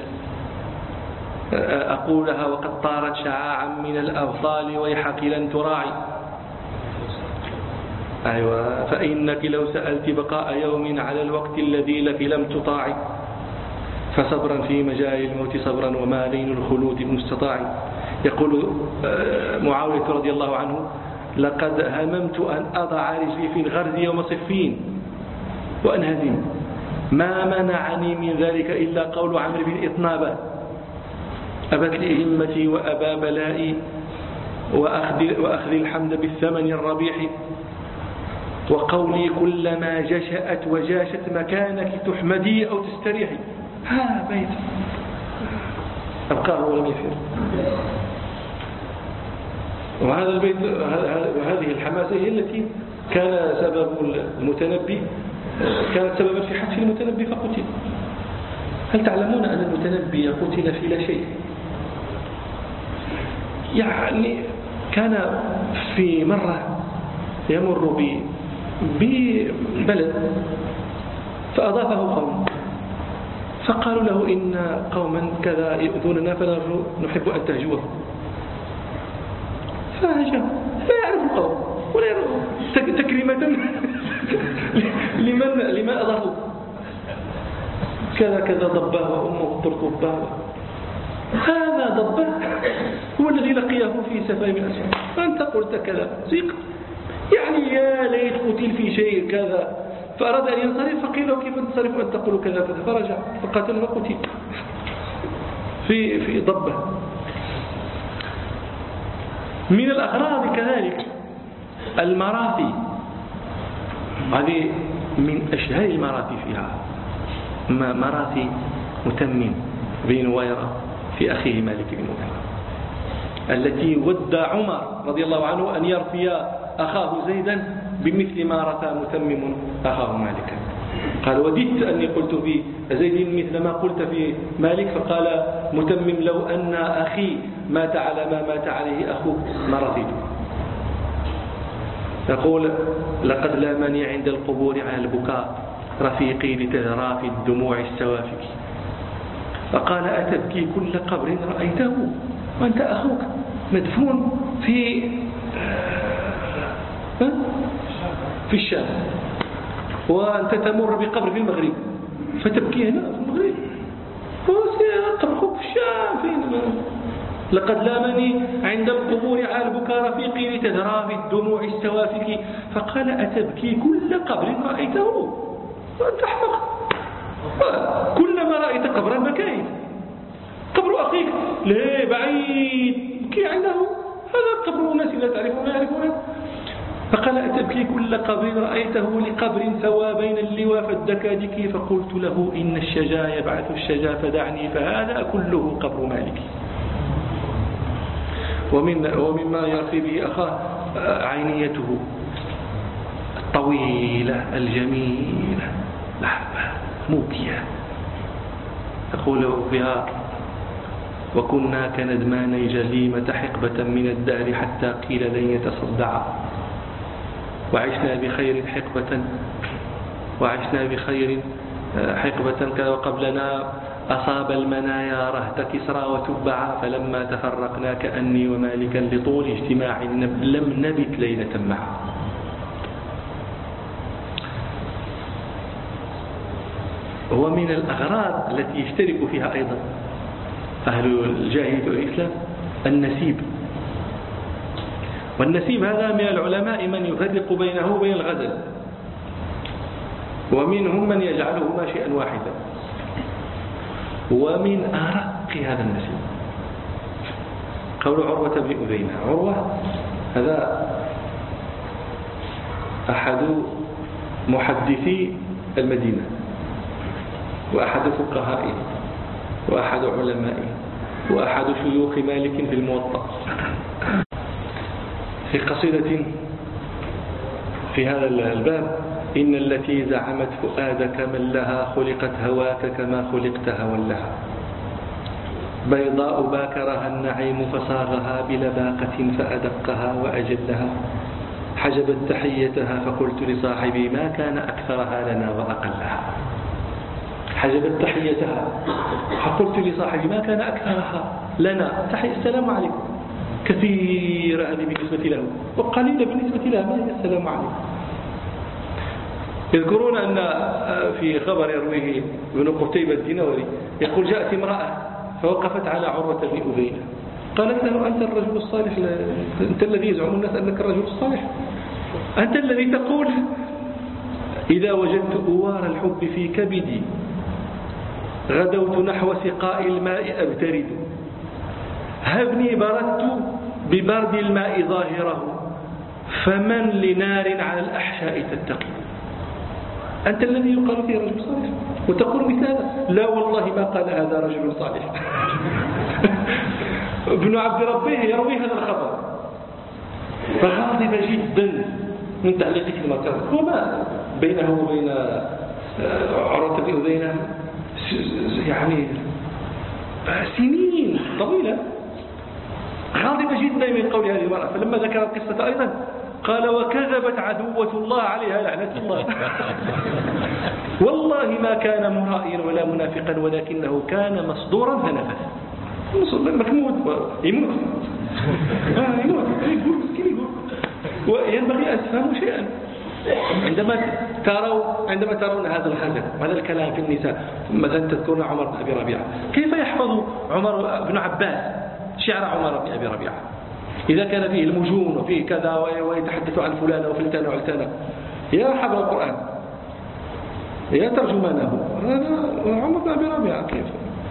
أقول لها وقد طارت شعاعا من الأبطال ويحك لن تراعي. أيوة، فإنك لو سألت بقاء يوم على الوقت الذي لك لم تطاعي، فصبرا في مجال الموت صبرا وما لين الخلود المستطاع. يقول معاوية رضي الله عنه: لقد هممت أن أضع رجلي في الغرز يوم صفين وأنهزم، ما منعني من ذلك إلا قول عمرو بن إطنابة: أبت لي همتي وأبا بلائي وأخذ الحمد بالثمن الربيح، وقولي كلما جشأت وجاشت مكانك تحمدي أو تستريحي. ها بيت أبقاه ولم يفر. وهذا البيت وهذه الحماسة هي التي كان سبب المتنبي، كانت سببا في حتف المتنبي فقتل. هل تعلمون أن المتنبي قتل في لا شيء؟ يعني كان في مرة يمر ببلد فأضافه قوم، فقالوا له: إن قوما كذا يؤذوننا فنحب أن تهجوه. فهجاه، لا يعرف القوم ولا يعرف تكريمة لمن أضافوا. كذا كذا ضباه وأمه تركباه، هذا ضباه هو الذي لقيه في سفر من أسفل، فأنت قلت كذا زيق، يعني يا ليت قتل في شيء كذا. فأراد أن ينصرف فقيل له: كيف تنصرف وأن تقول كذا كذا؟ فرجع فقاتل وقتل في ضبه. من الأغراض كذلك المراثي، هذه من أشهر المراثي فيها مراثي متمم بن نويرة في أخيه مالك بن نويرة، التي ودى عمر رضي الله عنه أن يرثي أخاه زيدا بمثل ما رثى متمم أخاه مالكا. قال: وددت أني قلت في زيد مثل ما قلت في مالك. فقال متمم: لو أن أخي مات على ما مات عليه أخوك ما رثيته. يقول: لقد لامني عند القبور على البكاء رفيقي لتذرى في الدموع السوافك. فقال: أتبكي كل قبر رأيته وأنت أخوك مدفون في الشام، وأنت تمر بقبر في المغرب فتبكي هنا في المغرب، قبر أخوك في الشام فين؟ لقد لامني عند القبور على البكاء رفيقي لتذرى في الدموع السوافك. فقال: أتبكي كل قبر رأيته وأنت أحمق، كلما رأيت قبرا بكيت. قبر أخيك لا بعيد بكي عنده، هذا قبر ناس لا تعرفون يعرفونه. فقال: أتبكي كل قبر رأيته لقبر سوى بين اللواء فالدكادك. فقلت له: إن الشجا يبعث الشجا فدعني، فهذا كله قبر مالك. ومما يرثي به أخاه عينيته الطويلة الجميلة لحظة موكية، يقول بها: وكنا كندماني جليمة حقبة من الدهر حتى قيل لن يتصدع، وعشنا بخير حقبة وعشنا بخير حقبة وقبلنا أصاب المنايا رهط كسرى وتبعا فلما تفرقنا كأني ومالكا لطول اجتماع لم نبت ليلة معا. هو من الأغراض التي يشترك فيها أيضا أهل الجاهلية والإسلام النسيب. والنسيب هذا من العلماء من يفرق بينه وبين الغزل، ومنهم من يجعلهما شيئا واحدا. ومن أرق هذا النسيب قول عروة بن أذينة. عروة هذا أحد محدثي المدينة وأحد فقهائه وأحد علمائه وأحد شيوخ مالك في الموطأ. في قصيدة في هذا الباب: إن التي زعمت فؤادك من لها خلقت هواك كما خلقت هوى لها، بيضاء باكرها النعيم فصاغها بلباقة فأدقها وأجلها، حجبت تحيتها فقلت لصاحبي ما كان أكثرها لنا وأقلها. حجبت تحيتها فقلت لصاحبي ما كان أكثرها لنا. تحية السلام عليكم كثيرة هذه بالنسبة له وقليلة بالنسبة لها، ما هي السلام عليكم. يذكرون أن في خبر يرويه ابن قتيبة الدينوري يقول: جاءت امرأة فوقفت على عروة بن أذينة قالت له: أنت الرجل الصالح، أنت الذي يزعم الناس أنك الرجل الصالح، أنت الذي تقول إذا وجدت أوار الحب في كبدي غدوت نحو سقاء الماء أبترد، هبني بردت ببرد الماء ظاهره فمن لنار على الأحشاء تتقي. أنت الذي يقال فيه رجل صالح وتقول مثالا؟ لا والله ما قال هذا رجل صالح. ابن عبد ربه يروي هذا الخبر فغاضب جدا من تعليقه المكان. وما بينه وبين عروة بن أذينة يعني سنين طويلة. غاضب جدا من قول هذه المرأة، فلما ذكر القصة أيضا قال: وكذبت عدوة الله عليها لعنة الله. والله ما كان مرائيا ولا منافقا ولكنه كان مصدورا فنفث. مكمود يموت وينبغي أن تفهموا شيئا عندما ترون هذا الخزن وهذا الكلام في النساء. مثلا تذكرون عمر بن أبي ربيعة، كيف يحفظ عمر بن عباس شعر عمر بن أبي ربيعة إذا كان فيه المجون وفيه كذا ويتحدث عن فلانة وفلتانة وعلتانة؟ يا حبر القرآن يا ترجمانه، عمر بن أبي ربيعة كيف؟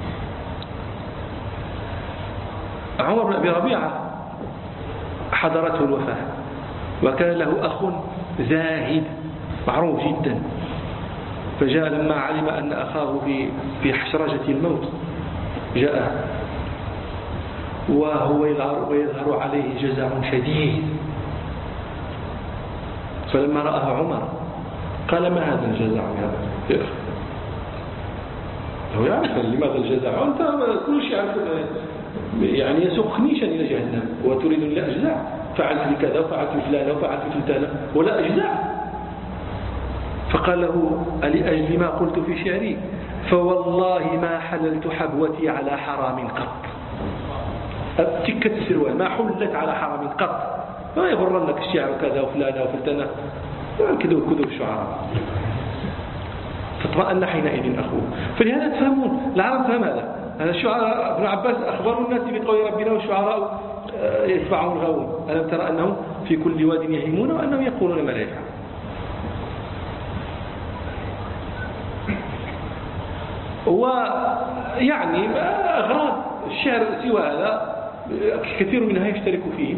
عمر بن أبي ربيعة حضرته الوفاة وكان له أخ زاهد معروف جدا، فجاء لما علم أن أخاه في حشرجة الموت جاء وهو يظهر عليه جزع شديد. فلما رآه عمر قال: ما هذا الجزع يا أخي؟ هو يعرف لماذا الجزع، أنت كل شيء يعني يسوق خنيشا إلى جهنم وتريد أن لا أجزع، فعلت لكذا وفعلت لفلانة وفعلت لفلانة ولا أجزع. فقال له: ألأجل ما قلت في شعري فوالله ما حللت حبوتي على حرام قط. تكة السروال ما حلت على حرام قط، ما يغرنك الشعر كذا وفلانة وفلتانة كذب الشعراء. فاطمأن حينئذ أخوه. فلهذا تفهمون العرب فهم هذا الشعراء. ابن عباس أخبروا الناس بقول ربنا والشعراء يتبعهم الغاوون، ألم ترى أنهم في كل واد يهيمون وأنهم يقولون ما لا يفعل. ويعني أغراض الشعر سوى هذا كثير منها يشترك فيه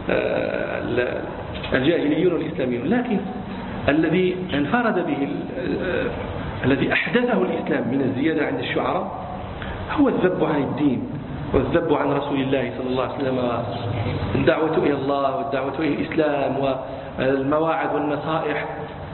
الجاهليون والإسلاميون، لكن الذي انفرد به الذي أحدثه الإسلام من الزيادة عند الشعراء هو الذب عن الدين والذب عن رسول الله صلى الله عليه وسلم، الدعوة إلى الله والدعوة إلى الإسلام والمواعظ والنصائح.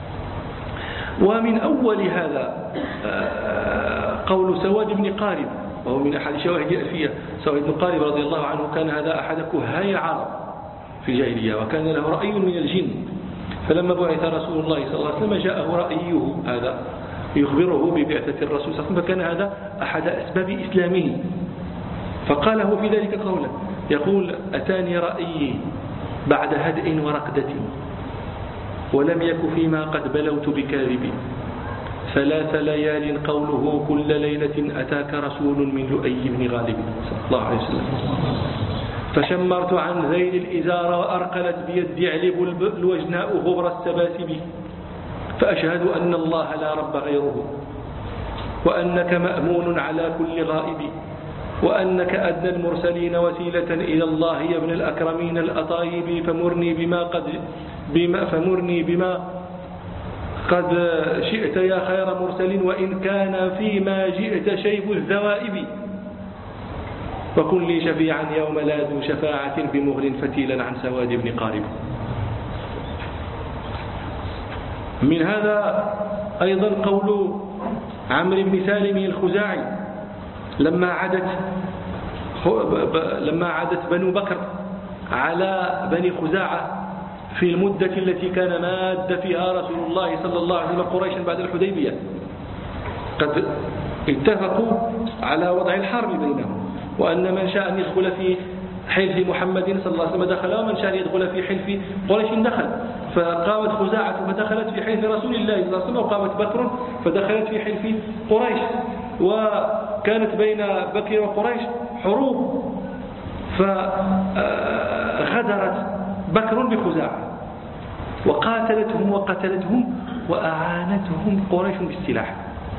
ومن أول هذا قول سواد بن قارب، وهو من أحد شواهد الألفية. سواد بن قارب رضي الله عنه كان هذا أحد كهان العرب في الجاهلية، وكان له رأي من الجن، فلما بعث رسول الله صلى الله عليه وسلم جاءه رأيه هذا يخبره ببعثة الرسول صلى الله عليه وسلم، فكان هذا أحد أسباب إسلامه. فقاله في ذلك قولا يقول: أتاني رأيي بعد هدء ورقدة، ولم يك فيما قد بلوت بكاذب، 3 ليال قوله كل ليلة أتاك رسول من لؤي بن غالب صلى الله عليه وسلم. فشمرت عن ذيل الإزار وأرقلت بيدي علب الوجناء غبر السباسب، فأشهد أن الله لا رب غيره، وأنك مأمون على كل غائب، وأنك أدنى المرسلين وسيلة إلى الله يا ابن الأكرمين الأطايب، فمرني بما قد شئت يا خير مرسل، وإن كان فيما جئت شيب الذوائب، وكن لي شفيعا يوم لا ذو شفاعة بمغل فتيلا عن سواد بن قارب. من هذا أيضا قول عمرو بن سالم الخزاعي لما عدت بنو بكر على بني خزاعة في المدة التي كان ماد فيها رسول الله صلى الله عليه وسلم قريشا بعد الحديبية، قد اتفقوا على وضع الحرب بينهم، وأن من شاء أن يدخل في حلف محمد صلى الله عليه وسلم دخل، ومن شاء أن يدخل في حلف قريش دخل. فقامت خزاعة فدخلت في حلف رسول الله صلى الله عليه وسلم، وقامت بكر فدخلت في حلف قريش، وكانت بين بكر وقريش حروب، فغدرت بكر بخزاعة وقتلتهم وأعانتهم قريش بالسلاح.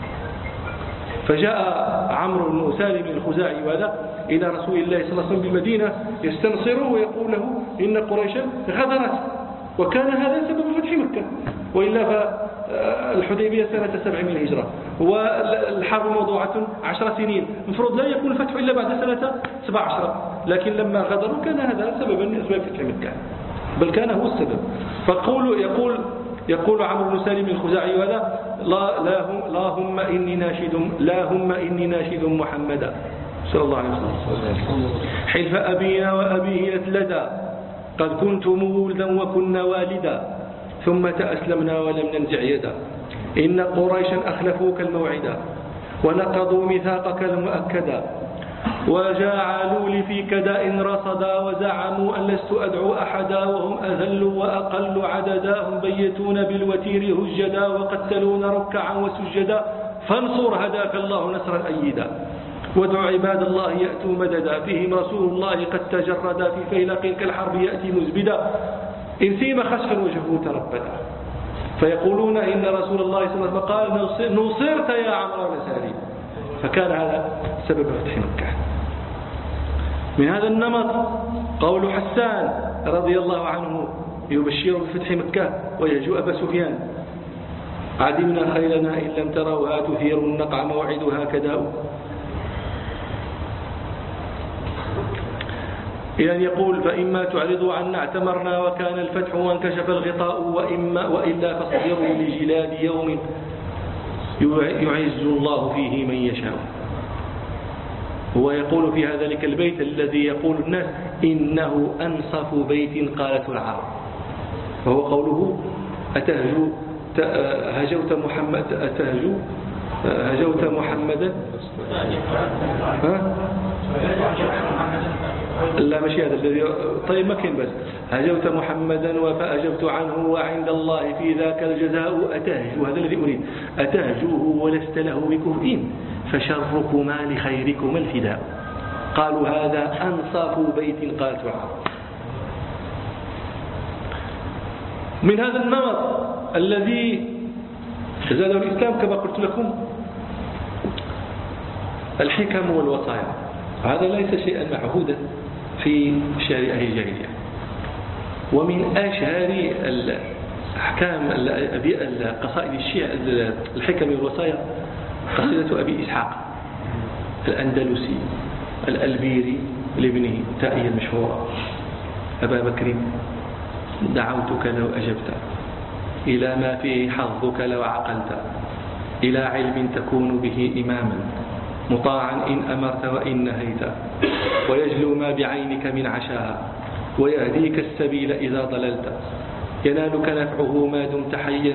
فجاء عمرو بن سالم الخزاعي وهذا إلى رسول الله صلى الله عليه وسلم بالمدينة يستنصره ويقول له إن قريشا غدرت، وكان هذا سبب فتح مكة، وإلا فالحديبية سنة 7 من الهجرة، والحرب موضوعة 10 سنين، المفروض لا يكون الفتح إلا بعد سنة 17، لكن لما غدروا كان هذا سببا من أسباب فتح مكة، بل كان هو السبب. يقول عمرو بن سالم الخزاعي هذا: اللهم إني ناشد محمدا صلى الله عليه وسلم حلف أبينا وأبيه أتلدا، قد كنت مولدا وكنا والدا، ثم تأسلمنا ولم ننزع يدا، إن قريشا أخلفوك الموعدا، ونقضوا ميثاقك المؤكدا، وجعلوا لي في كداء رصدا، وزعموا أن لست أدعو أحدا، وهم أذل وأقل عددا، هم بيتون بالوتير هجدا، وقتلون ركعا وسجدا، فانصر هداك الله نصرا أيدا، وادع عباد الله يأتوا مددا، فيهم رسول الله قد تجردا، في فيلق كالحرب يأتي مزبدا، إن سيم خسفا وجهه تربدا، فيقولون إن رسول الله صلى الله عليه وسلم قال: نصرت يا عمرو بن سالم. فكان هذا سبب فتح مكة. من هذا النمط قول حسان رضي الله عنه يبشر بفتح مكة ويهجو أبا سفيان: عدمنا خيلنا إن لم تروها تثير النقع موعدها كداء. إلى أن يقول: فإما تعرضوا عنا اعتمرنا وكان الفتح وانكشف الغطاء، وإلا فاصبروا لجلاد يوم يعز الله فيه من يشاء. هو يقول في هذا ذلك البيت الذي يقول الناس إنه أنصف بيت قالته العرب، وهو قوله: هجوت محمدا لا ماشي هذا الذي طيب ما كان بس هجوت محمدا فأجبت عنه وعند الله في ذاك الجزاء أتهجو، هذا الذي أريد، أتهجوه ولست له بكفء فشركما لخيركما الفداء. قالوا هذا أنصاف بيت قالت العرب. من هذا النمط الذي زاده الإسلام كما قلت لكم الحكم والوصايا، هذا ليس شيئا معهودا في شريعة الجاهلية. ومن أشهر الأحكام القصائد الشيعة الحكم والوصايا قصيدة أبي إسحاق الأندلسي الألبيري لابنه تائية المشهورة: أبا بكر دعوتك لو أجبت إلى ما فيه حظك لو عقلت، إلى علم تكون به إماما مطاعا إن أمرت وإن نهيت، ويجلو ما بعينك من عشاها، ويهديك السبيل إذا ضللت، ينالك نفعه ما دمت حيا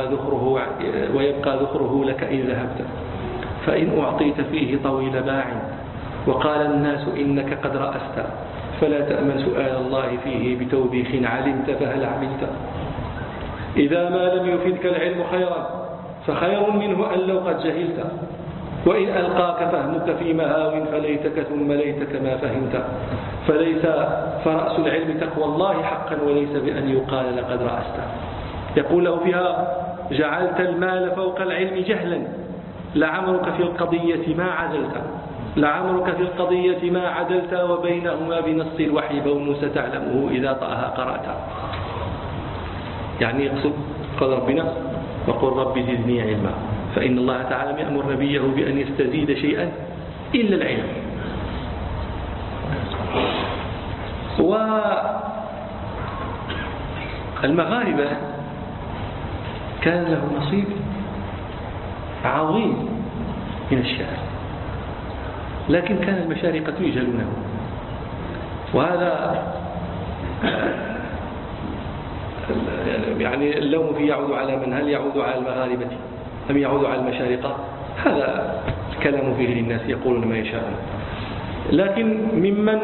ويبقى ذخره لك إن ذهبت. فإن أعطيت فيه طويل باع وقال الناس إنك قد رأست فلا تأمن سؤال الله فيه بتوبيخ علمت فهل عملت. إذا ما لم يفدك العلم خيرا فخير منه أن لو قد جهلت، وإن ألقاك فهمك في مهاو فليتك ثم ليتك ما فهمت. فرأس العلم تقوى الله حقا وليس بأن يقال لقد رأست. يقول له فيها جعلت المال فوق العلم جهلا لعمرك في القضية ما عدلت وبينهما بنص الوحي بون ستعلمه إذا طأها قرأت. يعني يقصد قال ربنا وقل رب زدني علما، فإن الله تعالى يأمر نبيه بأن يستزيد شيئا إلا العلم. والمغاربة كان له نصيب عظيم من الشعر، لكن كان المشارقة يجهلونه. وهذا يعني اللوم فيه يعود على من؟ هل يعود على المغاربة أم يعود على المشارقة؟ هذا الكلام فيه للناس يقولون ما يشاءون. لكن ممن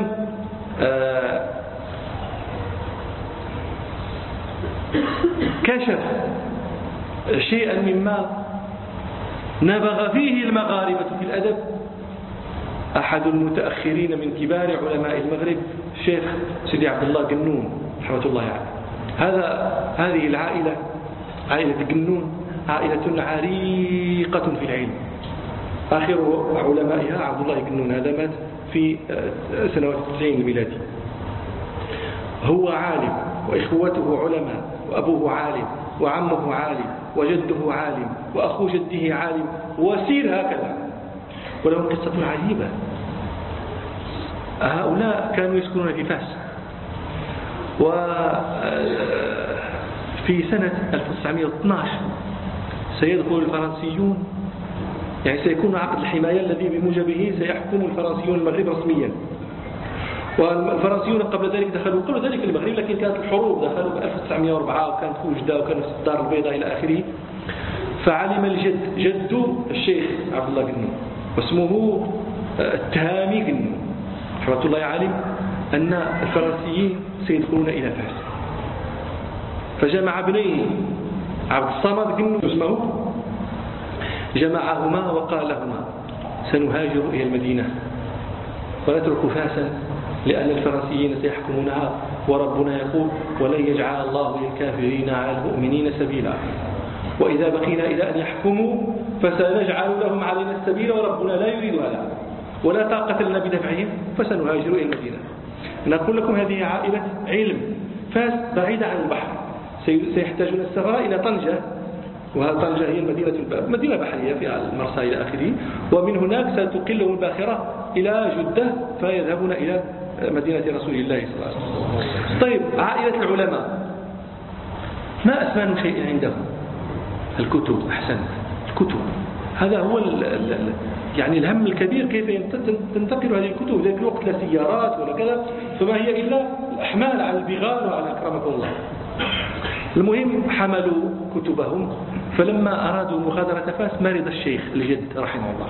كشف شيئا مما نبغ فيه المغاربة في الأدب أحد المتأخرين من كبار علماء المغرب الشيخ سيدي عبد الله قنون رحمة الله عليه. هذه العائلة عائلة قنون عائلة عريقة في العلم. آخر علمائها عبد الله قنون، هذا مات في سنوات 90 الميلادي. هو عالم وإخوته علماء وأبوه عالم وعمه عالم وجده عالم وأخو جده عالم وسير هكذا. ولهم قصة عجيبة. هؤلاء كانوا يسكنون في فاس، وفي سنة 1912 سيدخل الفرنسيون، يعني سيكون عقد الحماية الذي بموجبه سيحكم الفرنسيون المغرب رسميا. والفرنسيون قبل ذلك دخلوا المغرب، لكن كانت الحروب، دخلوا ب 1904 وكانت في وجدة وكانت في الدار البيضاء إلى آخره. فعلم جد الشيخ عبد الله قنون واسمه التهامي قنون رحمة الله عليه أن الفرنسيين سيدخلون إلى فاس، فجمع ابنيه عبد الصمد قنون اسمه، جمعهما وقال لهما سنهاجر إلى المدينة ونترك فاسا لأن الفرنسيين سيحكمونها، وربنا يقول ولن يجعل الله للكافرين على المؤمنين سبيلا، وإذا بقينا إلى أن يحكموا فسنجعل لهم علينا السبيل وربنا لا يريد هذا ولا طاقة لنا بدفعهم فسنهاجر إلى المدينة. نقول لكم هذه عائلة علم. فاس بعيدة عن البحر، سيحتاجون السفر إلى طنجة، وطنجة هي مدينة بحرية فيها المرسى إلى آخره، ومن هناك ستقلهم الباخرة إلى جدة فيذهبون إلى مدينة رسول الله صلى الله عليه وسلم. طيب، عائلة العلماء ما أثمن شيء عندهم؟ الكتب. أحسن، الكتب. هذا هو يعني الهم الكبير، كيف تنتقل هذه الكتب. ذلك الوقت لا سيارات ولا كذا، فما هي إلا الأحمال على البغال وعلى أكرمكم الله. المهم حملوا كتبهم، فلما أرادوا مغادرة فاس مرض الشيخ الجد رحمه الله،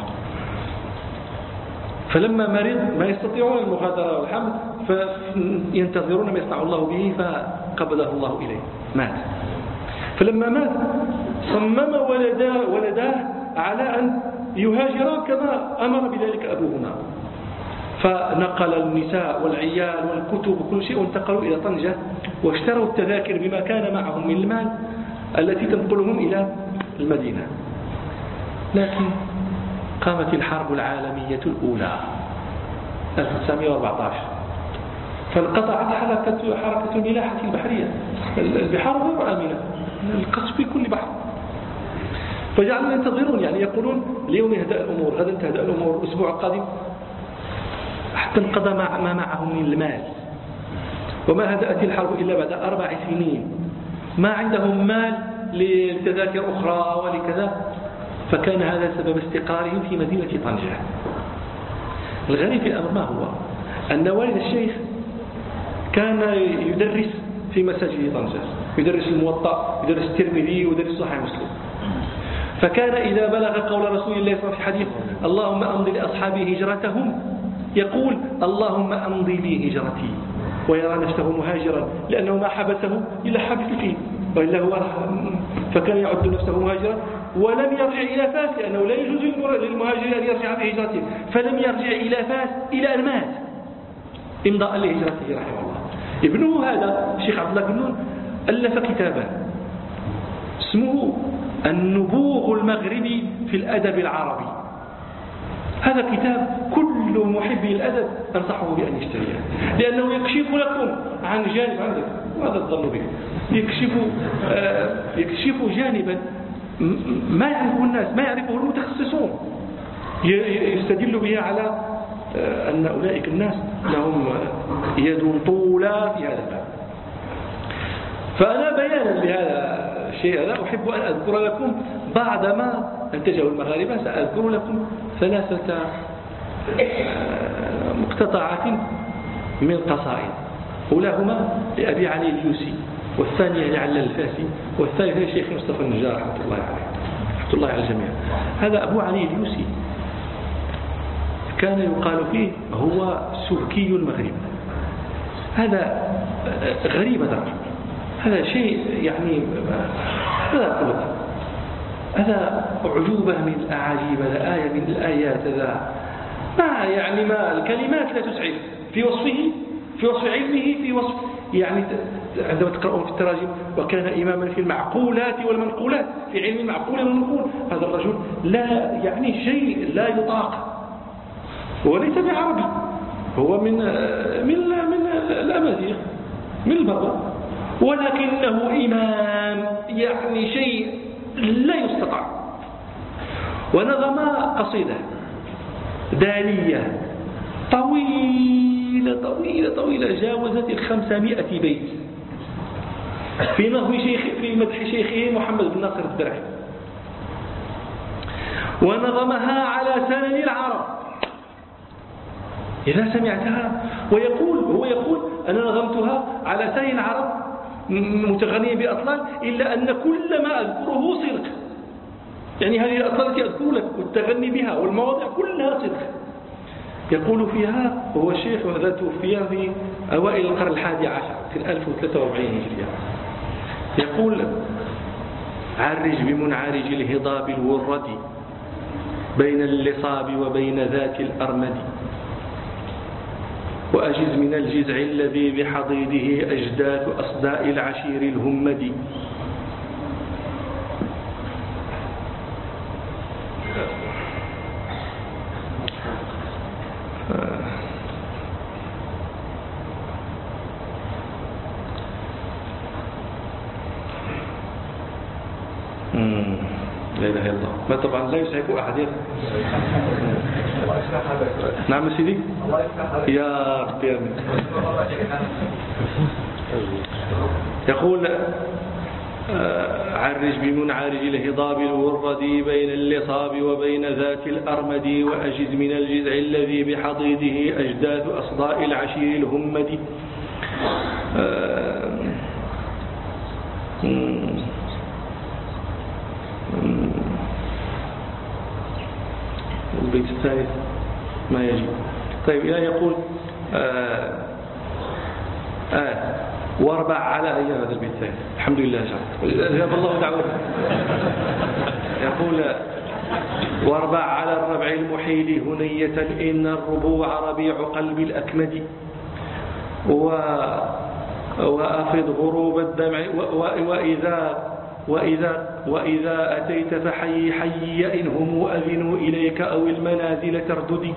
فلما مرض ما يستطيعون المغادرة والحمل، فينتظرون ما يصنع الله به، فقبضه الله إليه، مات. فلما مات صمم ولداه على أن يهاجرا كما أمر بذلك أبوهما، فنقل النساء والعيال والكتب وكل شيء وانتقلوا إلى طنجة، واشتروا التذاكر بما كان معهم من المال التي تنقلهم إلى المدينة. لكن قامت الحرب العالمية الأولى 1914، فانقطعت حركة الملاحة البحرية، البحار غير آمنة، القصف في كل بحر. فجعلوا ينتظرون، يعني يقولون اليوم يهدأ الأمور، غدا تهدأ الأمور، الأسبوع القادم، حتى انقضى ما معهم من المال. وما هدأت الحرب إلا بعد 4 سنين، ما عندهم مال لتذاكر أخرى ولكذا، فكان هذا سبب استقرارهم في مدينة طنجة. الغريب في الأمر ما هو؟ أن والد الشيخ كان يدرس في مساجد طنجة، يدرس الموطأ، يدرس الترمذي، ويدرس صحيح مسلم. فكان إذا بلغ قول رسول الله صلى الله عليه وسلم في حديث اللهم أمضي لأصحابي هجرتهم يقول اللهم أمضي لي هجرتي، ويرى نفسه مهاجرا لأنه ما حبسه إلا حبس الفيل، وإلا هو فكان يعد نفسه مهاجرا ولم يرجع إلى فاس، لأنه لا يجوز للمهاجر أن يرجع بهجرته، فلم يرجع إلى فاس إلى أن مات إمضاء لهجرته رحمه الله. ابنه هذا الشيخ عبد الله بن نون ألف كتابا اسمه النبوغ المغربي في الأدب العربي. هذا كتاب كل محبي الأدب أنصحه بأن يشتريه، لأنه يكشف لكم عن جانب عندك، وهذا الظن به، يكشف جانبا ما يعرفه الناس، ما يعرفه المتخصصون، يستدل به على أن أولئك الناس لهم يد طولة في هذا الباب. فأنا بيانا لهذا الشيء هذا أحب أن أذكر لكم بعد ما انتجه المغاربة. سأذكر لكم 3 مقتطعات من قصائد، أولاهما لأبي علي اليوسي، والثانية لعلى الفاسي، والثالثة للشيخ مصطفى النجار رحمة الله عليه، رحمة الله على الجميع. هذا أبو علي اليوسي كان يقال فيه هو سبكي المغرب. هذا غريب هذا شيء يعني هذا قلت هذا عجوبة من الأعاجيب، هذا آية من الآيات، هذا ما يعني ما الكلمات لا تسعف في وصفه، في وصف علمه، في وصف يعني عندما تقرأون في التراجم وكان إماما في المعقولات والمنقولات، في علم المعقول والمنقول. هذا الرجل لا يعني شيء لا يطاق، وليس بعربي، هو من الأمازيغ، من البربر، ولكنه إمام يعني شيء لا يستطاع. ونظم قصيدة دالية طويلة طويلة طويلة جاوزت 500 بيت في نظم في مدح شيخه محمد بن ناصر الدرعي، ونظمها على سنن العرب إذا سمعتها. هو يقول أنا نظمتها على سنن العرب متغنية بأطلال، إلا أن كل ما أذكره صدق، يعني هذه الأطلال التي أذكر لك والتغني بها والمواضع كلها صدق. يقول فيها وهو الشيخ وهذا توفي في أوائل القرن 11 في 1043 هجرية. يقول عرج بمنعرج الهضاب الورد بين اللصاب وبين ذات الأرمد، وأجز من الجزع الذي بحضيضه أجداث أصداء العشير الهمد. لا إله إلا الله. ما طبعا لا يسعف أحد. نعم سيدي يا ربي يا من. يقول عرج بمنعرج الهضاب الورد بين اللصاب وبين ذات الأرمد، وأجز من الجزع الذي بحضيضه أجداث أصداء العشير الهمد. البيت الثالث ما يجي. طيب إلى يقول واربع على أيام هذا البيت الثالث. الحمد لله جاب الله دعوته. يقول واربع على الربع المحيل هنية إن الربوع ربيع قلب الأكمد، وأفض غروب الدمع وإذا أتيت فحي حي إنهم أذنوا إليك أو المنازل ترددي.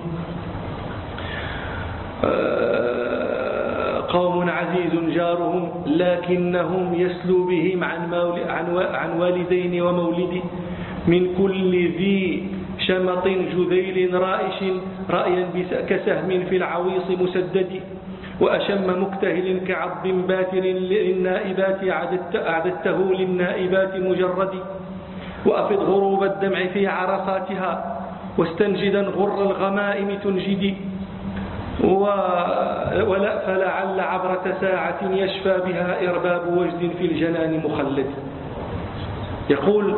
قوم عزيز جارهم لكنهم يسلو بهم عن والدين ومولد، من كل ذي شمط جذيل رائش رأيا كسهم في العويص مسدد، وأشم مكتهل كعض باتر للنائبات أعددته للنائبات مجرد، وأفض غروب الدمع في عرصاتها واستنجدا غر الغمائم تنجدي، فلعل عبرة ساعة يشفى بها إرباب وجد في الجنان مخلد. يقول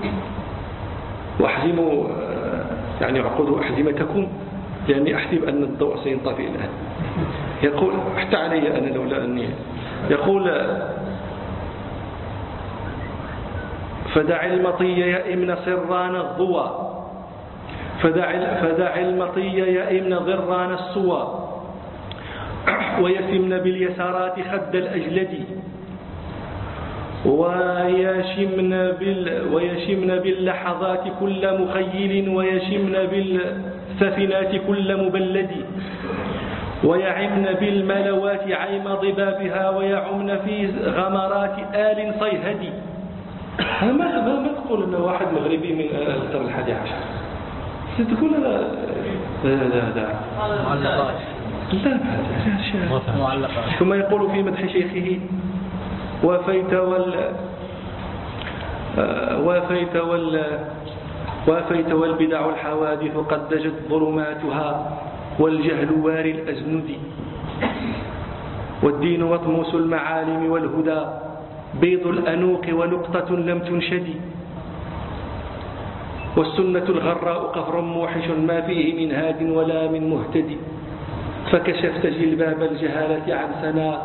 واحزموا يعني عقدوا أحزمتكم لأني أحسب أن الضوء سينطفئ الآن. يقول حتى علي أنا لولا أني يقول فدع المطي يئمن صران الضوى فدع المطي يئمن ضران الصوى ويسمن باليسارات خد الأجلد ويشمن باللحظات كل مخيل ويشمن بالسفنات كل مبلد ويعمن بالملوات عيم ضبابها ويعمن في غمرات آل صيهد. ما تقول أنه واحد مغربي من القرن 11 تقول لا ثم يقول في مدح شيخه وافيت والبدع الحوادث قد دجت ظلماتها والجهل واري الأزند والدين وطموس المعالم والهدى بيض الأنوق ونقطة لم تنشد والسنة الغراء قفر موحش ما فيه من هاد ولا من مهتدي فكشفت جلباب الجهالة عن سنا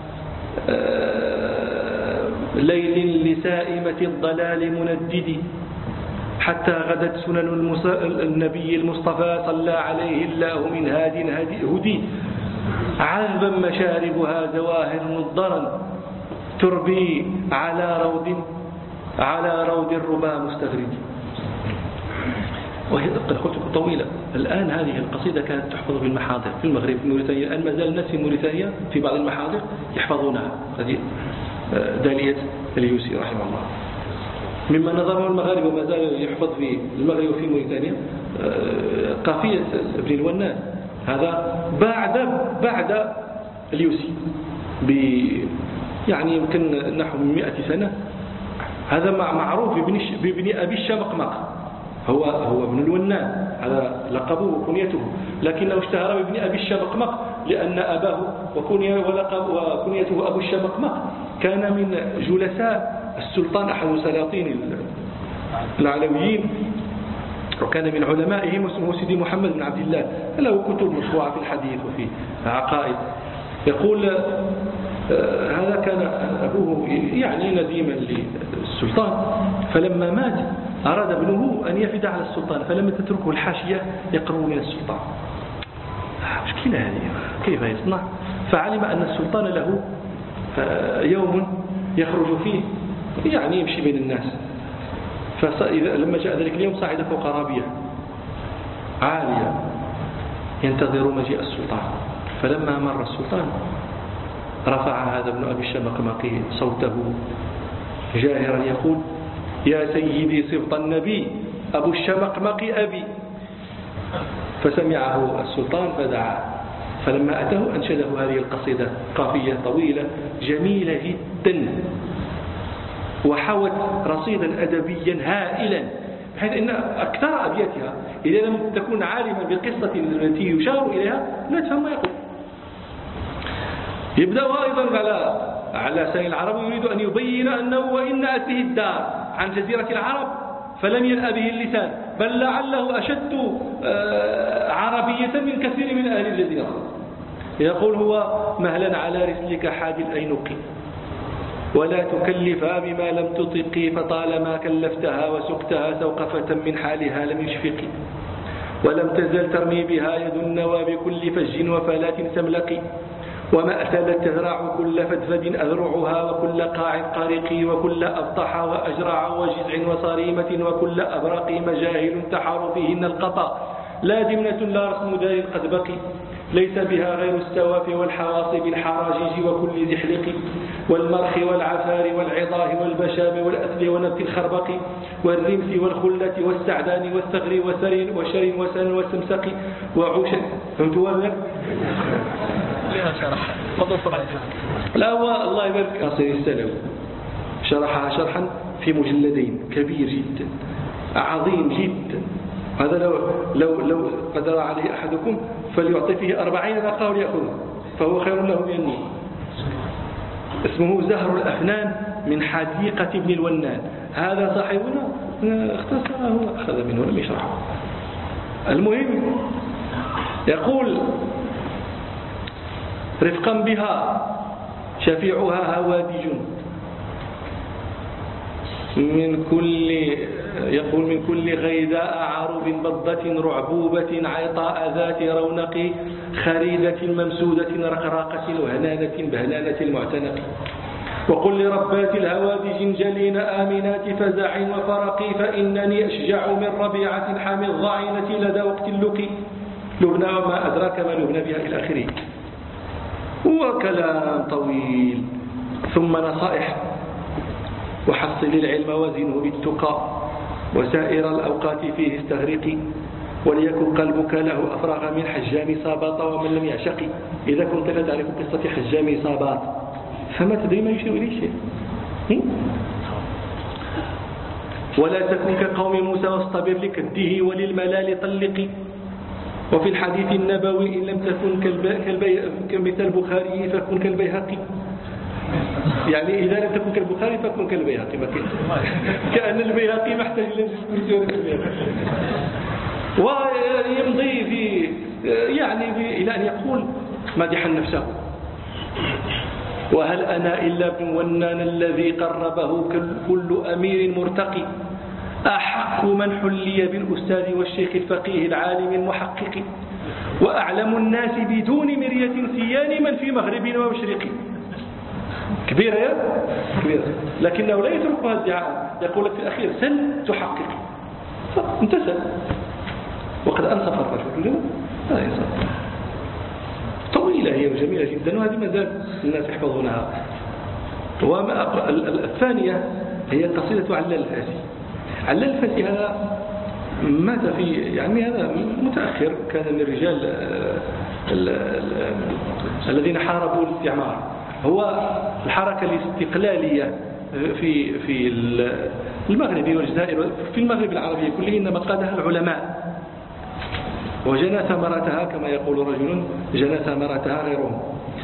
ليل لسائمة الضلال مندد حتى غدت سنن النبي المصطفى صلى عليه الله من هاد هدي عذبا مشاربها زواهر مضرا تربي على روض الربا مستغرد. وهي قلت طويلة. الآن هذه القصيدة كانت تحفظ في المحاضر في المغرب في موريتانيا. الآن ما زال الناس في موريتانيا في بعض المحاضر يحفظونها. هذه دالية اليوسي رحمه الله مما نظمه المغاربة وما زال يحفظ في المغرب وفي موريتانيا قافية ابن الونان. هذا بعد اليوسي يعني يمكن نحو 100 سنة. هذا معروف بابن أبي الشمقمق. هو ابن الونان هذا لقبه وكنيته لكنه اشتهر بابن أبي الشمقمق لأن أباه وكنيته أبو الشمقمق كان من جلساء السلطان أحد سلاطين العلويين وكان من علمائهم اسمه سيدي محمد بن عبد الله له كتب مطبوعة في الحديث وفي عقائد. يقول هذا كان أبوه يعني نديما للسلطان فلما مات أراد ابنه أن يفد على السلطان فلم تتركه الحاشية يقرب من السلطان. مشكلة هذه كيف يصنع؟ فعلم أن السلطان له يوم يخرج فيه يعني يمشي بين الناس. فلما جاء ذلك اليوم صعد فوق رابية عالية ينتظر مجيء السلطان. فلما مر السلطان رفع هذا ابن أبي الشمقمق صوته جاهرا يقول يا سيدي صبط النبي أبو الشمقمق أبي. فسمعه السلطان فدعا فلما أتاه أنشده هذه القصيدة قافية طويلة جميلة جدا وحوت رصيدا أدبيا هائلا بحيث أن أكثر أبياتها إذا لم تكون عالما بالقصة التي يشار إليها لا تفهم ما يقول. يبدأ أيضا على سائل العرب يريد أن يبين أنه وإن أتيه الدار عن جزيرة العرب فلم يلأ به اللسان بل لعله أشد عربية من كثير من أهل الجزيرة. يقول هو مهلا على رسلك حاد الأينق ولا تكلفها بما لم تطقي فطالما كلفتها وسقتها سوقفة من حالها لم يشفق ولم تزل ترمي بها يد النوى بكل فج وفلات سملق وما أتلت تزرع كل فدفد أذرعها وكل قاع قارق وكل أبطح وأجرع وجزع وصريمة وكل أبرق مجاهل تحار فيهن القطا لا دمنة لا رسم دار قد بقي ليس بها غير السواف والحواصب الحراجيج وكل زحلق والمرخ والعفار والعضاه والبشام والأثل ونبت الخربق والرمس والخلة والسعدان والثغر وشر وسن والسمسق وعوش. فهمت ولا لا هو الله يبارك أصير السلام شرحها شرحا في مجلدين كبير جدا عظيم جدا. هذا لو قدر عليه أحدكم فليعطي فيه 40 ناقة وليأخذها فهو خير له من النيل. اسمه زهر الأفنان من حديقة ابن الونان. هذا صاحبنا اختصره أخذ منه لم يشرحه. المهم يقول رفقا بها شفيعها هوادج يقول من كل غيداء عرب بضة رعبوبة عيطاء ذات رونق خريدة ممسودة رقراقة وهنانة بهنانة المعتنق. وقل لربات الهوادج جلين آمنات فزع وفرق فإنني أشجع من ربيعة حامي الضعينة لدى وقت اللقي لبنى وما أدراك ما لبنى بها إلى آخره. وكلام طويل. ثم نصائح: وحصل العلم وزنه بالتقى وسائر الأوقات فيه استغرقي وليكن قلبك له أفرغ من حجام صابات ومن لم يعشق. إذا كنت لا تعرف قصة حجام صابات فما تدري ما يشير إليه شيء. ولا تكن كقوم موسى واصطبر لكده وللملال طلقي. وفي الحديث النبوي إن لم تكن كمثل البخاري فكن كالبيهقي. يعني إذا لم تكن كالبخاري فكن كالبيهقي. كأن البيهقي محتاج إلى ويمضي في إلى أن يقول مادحا نفسه: وهل أنا إلا ابن ونان الذي قربه كل أمير مرتقي أحق من حلي بالأستاذ والشيخ الفقيه العالم المحقق وأعلم الناس بدون مرية سيان من في مغرب ومشرق. كبيرة يا كبيرة، لكنه لا يتركها ادعاء، يقول لك في الأخير سل تحقق. انت سل وقد أنصف الرجل. لا ينصف. طويلة هي وجميلة جدا وهذه ما زال الناس يحفظونها. الثانية هي قصيدة علال الفاسي. علال الفاسي هذا مات هذا متأخر، كان من الرجال الذين حاربوا الاستعمار. هو الحركة الاستقلالية في المغرب والجزائر، في المغرب العربي كله، إنما قادها العلماء وجنى ثمرتها كما يقول رجل جنى ثمرتها غيرهم.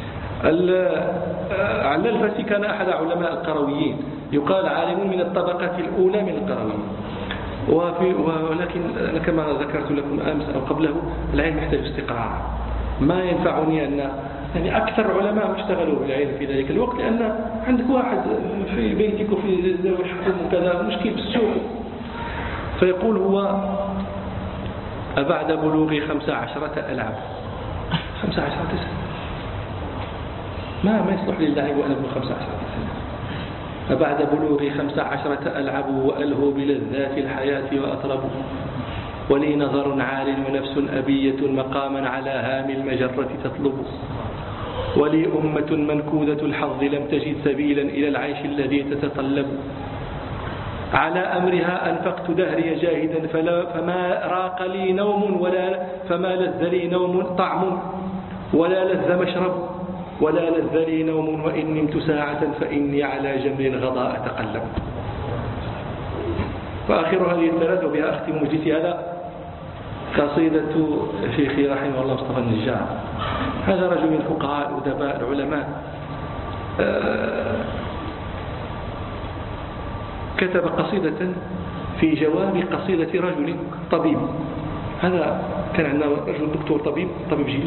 علال الفاسي كان أحد علماء القرويين، يقال عالم من الطبقة الأولى من القرويين. ولكن كما ذكرت لكم أمس أو قبله العلم يحتاج استقرار. ما ينفعني أن أكثر علماء اشتغلوا بالعلم في ذلك الوقت، لأن عندك واحد في بيتك وفي زاوية حكم وكذا مشكل في السوق. فيقول هو: أبعد بلوغي 15 ألعب. 15 سنة ما يصلح لله وأنا ابن 15 سنة. أبعد بلوغي 15 ألعب وألهو بلذات الحياة وأطرب ولي نظر عال ونفس أبية مقاما على هام المجرة تطلب ولي أمة منكودة الحظ لم تجد سبيلا إلى العيش الذي تتطلب على أمرها أنفقت دهري جاهدا فما راق لي نوم فما لذ لي نوم طعم ولا لذ مشرب ولا لذ لي نوم وإن نمت ساعة فإني على جمر الغضاء أتقلب. وآخر هذه الثلاث وبها أختم مجلسي هذا قصيدة شيخي رحمه الله مصطفى النجار. هذا رجل من الفقهاء الأدباء العلماء، كتب قصيدة في جواب قصيدة رجل طبيب. هذا كان عندنا رجل دكتور طبيب جيد،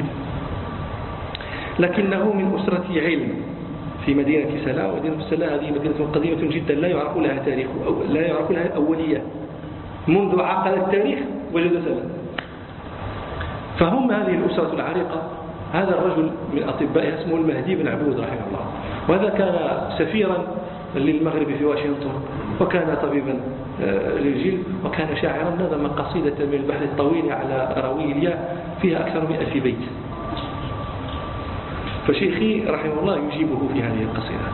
لكنه من أسرة علم في مدينة سلا. ومدينة سلا هذه مدينة قديمة جدا لا يعرف لها تاريخ أو لا يعرف لها أولية. منذ عقد التاريخ وجد سلا. فهم هذه الأسرة العريقة. هذا الرجل من أطبائها اسمه المهدي بن عبود رحمه الله، وهذا كان سفيرا للمغرب في واشنطن، وكان طبيبا للجلد، وكان شاعرا. نظم قصيدة من البحر الطويل على أراوي الياء فيها أكثر من 1000 بيت. فشيخي رحمه الله يجيبه في هذه القصيدة،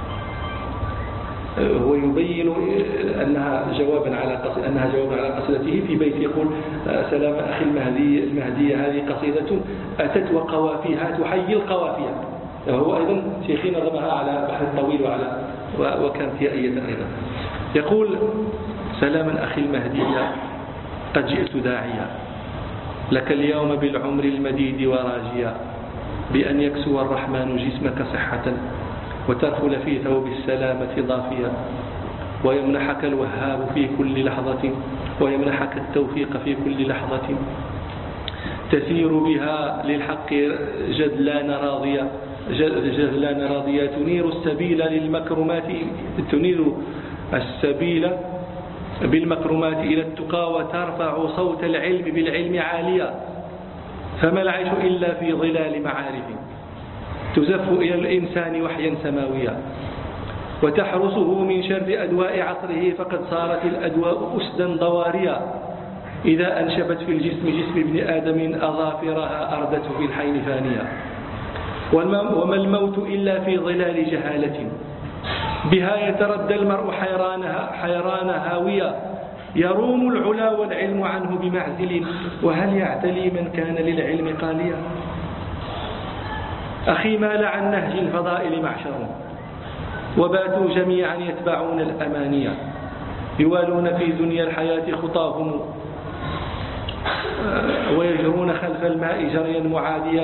هو يبين أنها جوابا على قصيدته. في بيت يقول: سلام أخي المهدي هذه قصيدة أتت وقوافيها تحيي القوافية. هو أيضا شيخي نظمها على بحر الطويل وكانت يائية أيضا. يقول: سلاما أخي المهدي قد جئت داعيا لك اليوم بالعمر المديد وراجيا بأن يكسو الرحمن جسمك صحة وترفل في ثوب السلامة ضافيا ويمنحك الوهاب في كل لحظة ويمنحك التوفيق في كل لحظة تسير بها للحق جدلان راضية تنير السبيل بالمكرمات إلى التقى وترفع صوت العلم بالعلم عاليا فما العيش إلا في ظلال معارف تزف إلى الإنسان وحيا سماويا وتحرسه من شر أدواء عصره فقد صارت الأدواء أسدا ضواريا إذا أنشبت في جسم ابن آدم أظافرها أردته في الحين فانيا وما الموت إلا في ظلال جهالة بها يتردى المرء حيران هاويا يروم العلا والعلم عنه بمعزل وهل يعتلي من كان للعلم قاليا أخي مال عن نهج الفضائل معشر وباتوا جميعا يتبعون الأمانية يوالون في دنيا الحياة خطاهم ويجرون خلف الماء جريا معاديا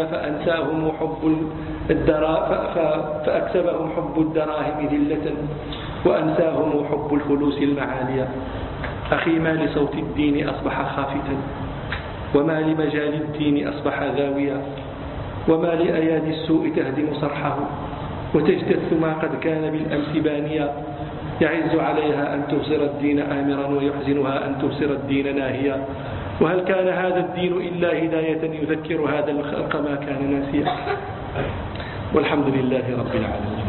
فأكسبهم حب الدراهم ذلة وأنساهم حب الفلوس المعالية أخي ما لصوت الدين أصبح خافتا وما لمجال الدين أصبح ذاويا وما لأيادي السوء تهدم صرحه وتجتث ما قد كان بالأمس بانيا يعز عليها أن تبصر الدين آمرا ويحزنها أن تبصر الدين ناهيا وهل كان هذا الدين إلا هداية يذكر هذا الخلق ما كان ناسيا والحمد لله رب العالمين.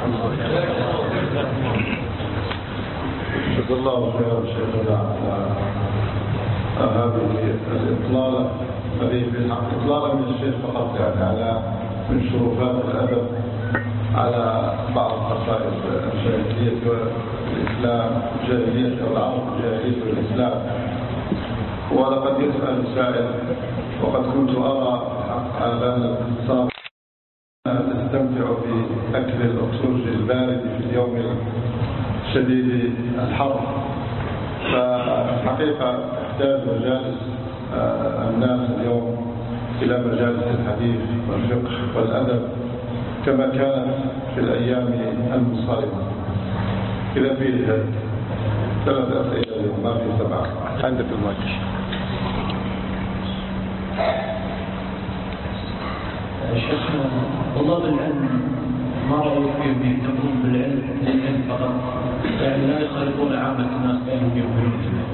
جزا الله خيرا شيخنا على هذه الإطلالة هذه بالحق إطلالة من الشيخ فقط يعني على من شروفات الأدب على بعض خصائص الجاهلية والإسلام الجاهلية أو العرب الجاهلية والإسلام. ولقد يسأل سائل وقد كنت أرى هذا الاختصار تستمتع بأكل الأكسوج البارد في اليوم شديد الحر فحقيقة تحتاج مجالس الناس اليوم إلى مجالس الحديث والفقه والأدب كما كانت في الأيام المنصرمة. إذا فيه 3 أسئلة اليوم ما في 7. عندك المايك. شيخنا طلاب العلم ما رأيك فيهم يهتمون بالعلم للعلم فقط يعني لا يخالطون عامة الناس بأنهم يؤمنون بالله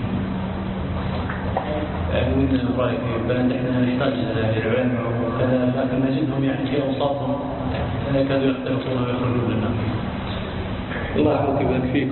يعني من رأيك بلد احنا نحتاج للعلم وكذا لكن نجدهم يعني في أوساطهم كانوا يختلفون ويخرجون لنا الله يحفظك فيك.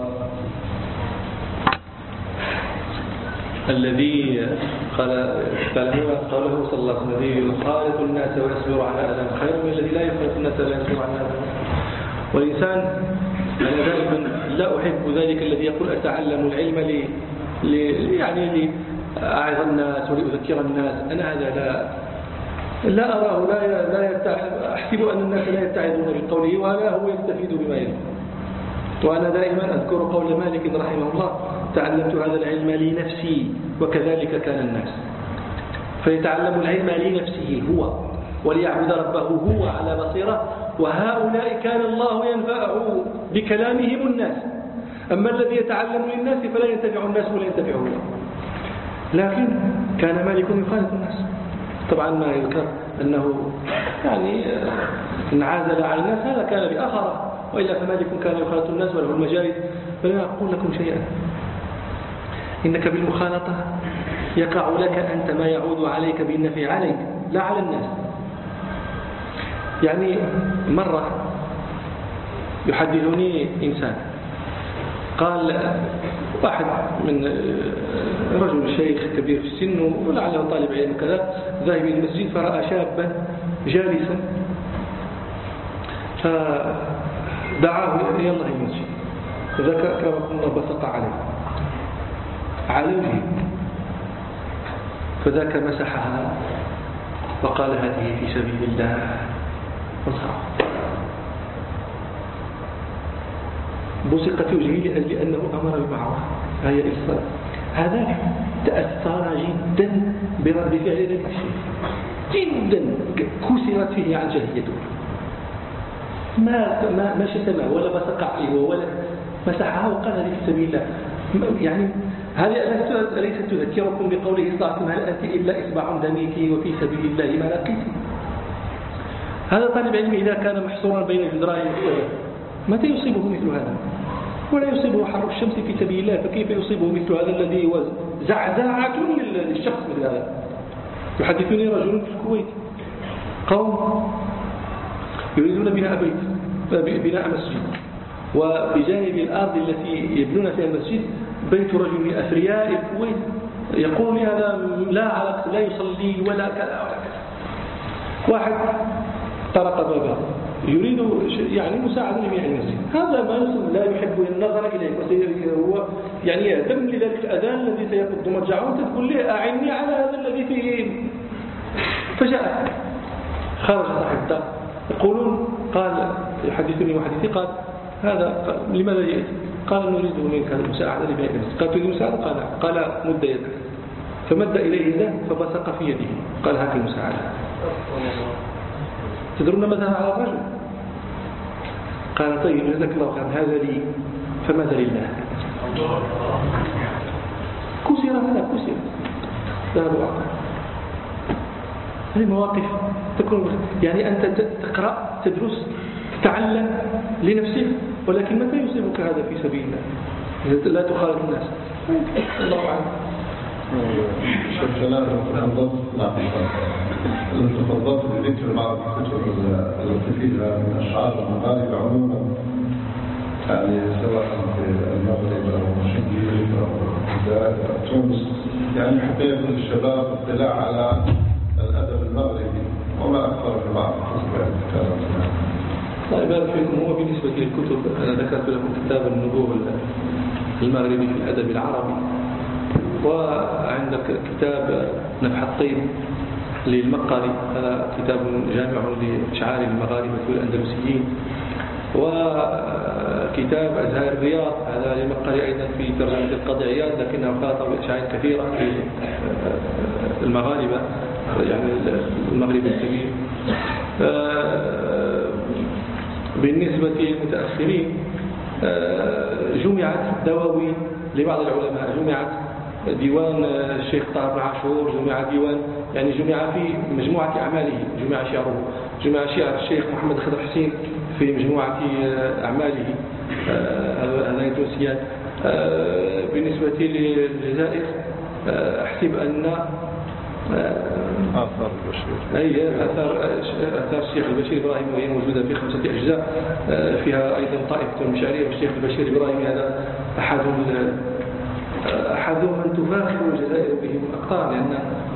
الذي تعلمون قوله صلى الله عليه وسلم الذي يخالط الناس ويصبر على أذى خير من الذي لا يخالط الناس ولا يصبر على أذى. والإنسان أنا دائما لا أحب ذلك الذي يقول أتعلم العلم يعني لأعظ الناس ولأذكر الناس. أنا هذا لا أراه لا أحسب أن الناس لا يتعظون بقوله ولا هو يستفيد بما يقول. وأنا دائما أذكر قول مالك رحمه الله تعلمت هذا العلم لنفسي وكذلك كان الناس. فيتعلم العلم لنفسه هو وليعبد ربه هو على بصيرة وهؤلاء كان الله ينفعه بكلامهم الناس. أما الذي يتعلم للناس فلا ينتفع الناس ولا ينتفعه الله. لكن كان مالك يخالط الناس. طبعا ما يذكر أنه يعني انعزل عن الناس هذا كان بآخره وإلا فمالك كان يخالط الناس وله المجالس. فلا أقول لكم شيئا إنك بالمخالطة يقع لك أنت ما يعود عليك بالنفع عليك لا على الناس. يعني مرة يحدثني إنسان قال واحد من رجل شيخ كبير في السن ولعله طالب علم كذا ذاهب إلى المسجد فرأى شابا جالسا فدعاه يلا المسجد فذكر أكرمكم الله بصق على وجهه فذاك مسحها وقال هذه في سبيل الله وصار بصقت وجهه لأجل أنه أمر بالمعروف هي الصلاة هذاك تأثر جدا برد فعل ذلك الشيء، جدا كسرت فيه عن جاهيته، ما شتمه ولا بصق عليه ولا مسحها وقال هذه في سبيل الله. يعني هذه أليست تذكركم بقوله صلى الله عليه وسلم هل أنت إلا إصبع دميك وفي سبيل الله ما لقيت؟ هذا طالب علم إذا كان محصورا بين جدران المكتبة متى يصيبه مثل هذا؟ ولا يصيبه حر الشمس في سبيل الله، فكيف يصيبه مثل هذا الذي هو زعزعة للشخص مثل هذا؟ يحدثني رجل في الكويت قوم يريدون بناء مسجد، وبجانب الأرض التي يبنون فيها المسجد بيت رجل من أثرياء الكويت يقول لي هذا لا علاقة، لا يصلي ولا كذا ولا كذا. واحد طرق بابه يريد يعني مساعدة لبناء المسجد، هذا ما لا يحب النظر إليه، هو يعني يهتم لذلك الأذان الذي سيقض مرجعه، وأنت تقول لي أعني على هذا الذي فيه. فجاء خرج صاحب الدار يقولون، قال يحدثني محدثي قال هذا لماذا جئت؟ قال نريد منك المساعدة لبناء المسجد. قال تريد المساعدة؟ قال مد يدك، فمد إليه يده فبصق في يده، قال هاك المساعدة. تدرون ماذا على الرجل؟ قال طيب جزاك الله خير هذا لي فماذا لله؟ كسر هذا كسر ذهب وعطى. هذه مواقف تكون يعني أنت تقرأ تدرس تتعلم لنفسك، ولكن متى يصيبك هذا في سبيل الله؟ لا تخالف الناس. الله أعلم. شكرا تفضلت بذكر بعض الكتب التي فيها من أشعار المغاربة عموما، يعني سواء في المغرب أو الشنقيط أو الجزائر أو تونس، يعني حبيت للشباب اطلاع على الأدب المغربي وما أكثر في بعض الكتاب. الله يبارك فيكم. هو بالنسبة للكتب أنا ذكرت لكم كتاب النبوغ المغربي في الأدب العربي، وعندك كتاب نفح الطيب للمقري، هذا كتاب جامع لأشعار المغاربة والأندلسيين، وكتاب أزهار الرياض هذا للمقري أيضا في ترجمة القاضي عياض، لكنه خاطب أشعار كثيرة في المغاربة يعني المغرب الكبير. بالنسبة للمتأخرين جمعت دواوين لبعض العلماء، جمعت ديوان الشيخ طه بن عاشور، جمع ديوان يعني جمع في مجموعة أعماله، جمع شعره، جمع شعر الشيخ محمد خضر حسين في مجموعة أعماله هذا التونسيات. بالنسبة للجزائر أحسب أن آثار البشير آثار الشيخ البشير إبراهيم وهي موجودة في 5 أجزاء، فيها أيضا طائفة من شعرية، والشيخ البشير إبراهيم هذا أحد من تفاخر الجزائر بهم الأقطار، لأن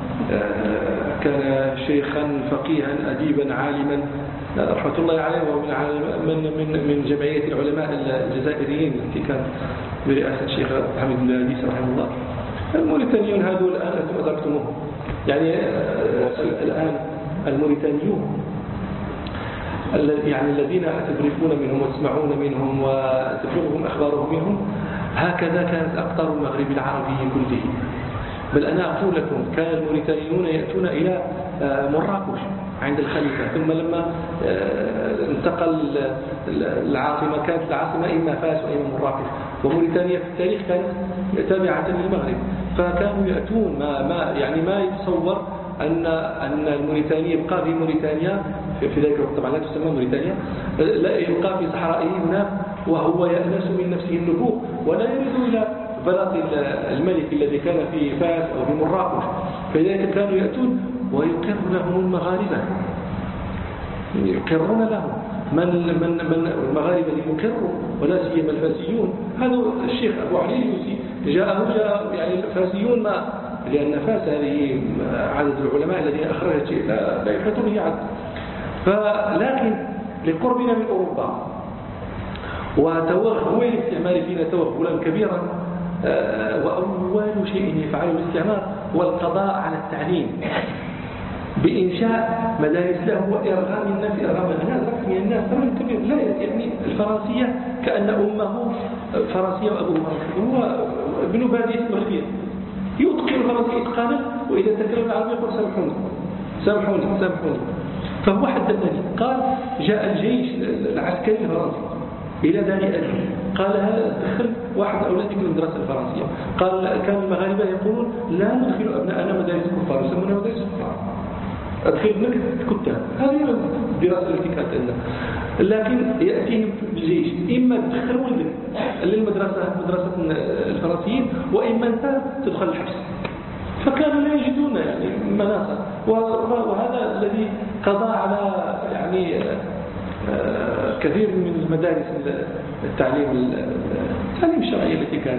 كان شيخا فقيها أديبا عالما رحمة الله عليه، وهو من جمعية العلماء الجزائريين التي كان برئاسة الشيخ محمد بن لاديس رحمه الله. الموريتانيون هذول الآن أنتم أدركتموهم، يعني الآن الموريتانيون يعني الذين تدركون منهم وتسمعون منهم وتبلغهم أخبارهم منهم، هكذا كانت أقطار المغرب العربي كله. بل أنا أقول لكم كان الموريتانيون يأتون إلى مراكش عند الخليفة، ثم لما انتقل العاصمة كانت العاصمة إما فاس وإما مراكش، وموريتانيا في التاريخ كانت تابعة للمغرب، فكانوا يأتون ما يتصور أن الموريتاني يبقى في موريتانيا في ذلك الوقت، طبعا لا تسمى موريتانيا، لا يبقى في صحرائه هناك وهو يأنس من نفسه النبوغ ولا يريد إلى بلاط الملك الذي كان في فاس أو في مراكش. فلذلك كانوا يأتون ويقر لهم المغاربة، يقرون لهم من المغاربة يقروا، ولا سيما الفاسيون. هذا الشيخ أبو علي اليوسي جاء يعني الفاسيون لأن فاس هذه عدد العلماء الذين أخرجت لا يحيط به عدد، لكن لقربنا من أوروبا وتوغل الاستعمار فينا توغلا كبيرا، وأول شيء يفعله الاستعمار هو القضاء على التعليم بإنشاء مدارس له وإرغام الناس، إرغام من الناس رجل كبير لا يعني الفرنسية كأن أمه فرنسية وأبوه هو ابن بادية مغربية، يتقن الفرنسية إتقانا، وإذا تكلم العربية يقول سامحوني سامحوني سامحوني. فهو حدثني قال جاء الجيش العسكري الفرنسي إلى دار أبي، قال هذا دخل واحد أولادك من المدرسة الفرنسية. قال كان المغاربة يقولون لا ندخل أبناءنا مدارس الكفار، يسمونها مدارس الكفار، أدخل ابنك كتاب. هذه الدراسة التي كانت لنا. لكن يأتيهم الجيش إما تدخل ولدك مدرسة الفرنسيين، وإما أنت تدخل الحبس. فكانوا لا يجدون يعني مناصة، وهذا الذي قضى على يعني كثير من المدارس التعليم الشرعي التي كانت.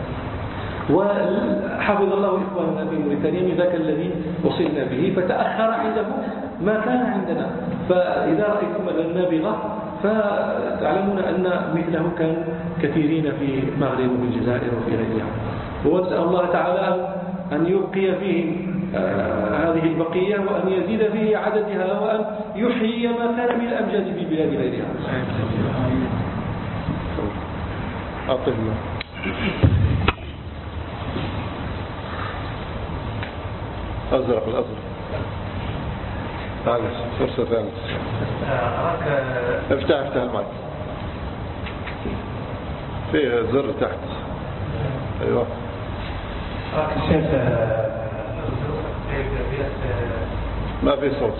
وحفظ الله إخواننا في موريتانيا من ذاك الذي وصلنا به، فتأخر عنده ما كان عندنا. فإذا رأيتم النابغة فتعلمون أن مثله كان كثيرين في المغرب وفي الجزائر وفي غيرها. ونسأل الله تعالى أن يبقي فيه هذه البقية، وأن يزيد فيه عددها، وأن يحيي ما كان من الأمجاد في بلاد غيرها. أعطينا أزرق الأزرق. معلش فرصة ثانية. افتح المايك. فيه زر تحت. أيوة. شيخ ما في صوت.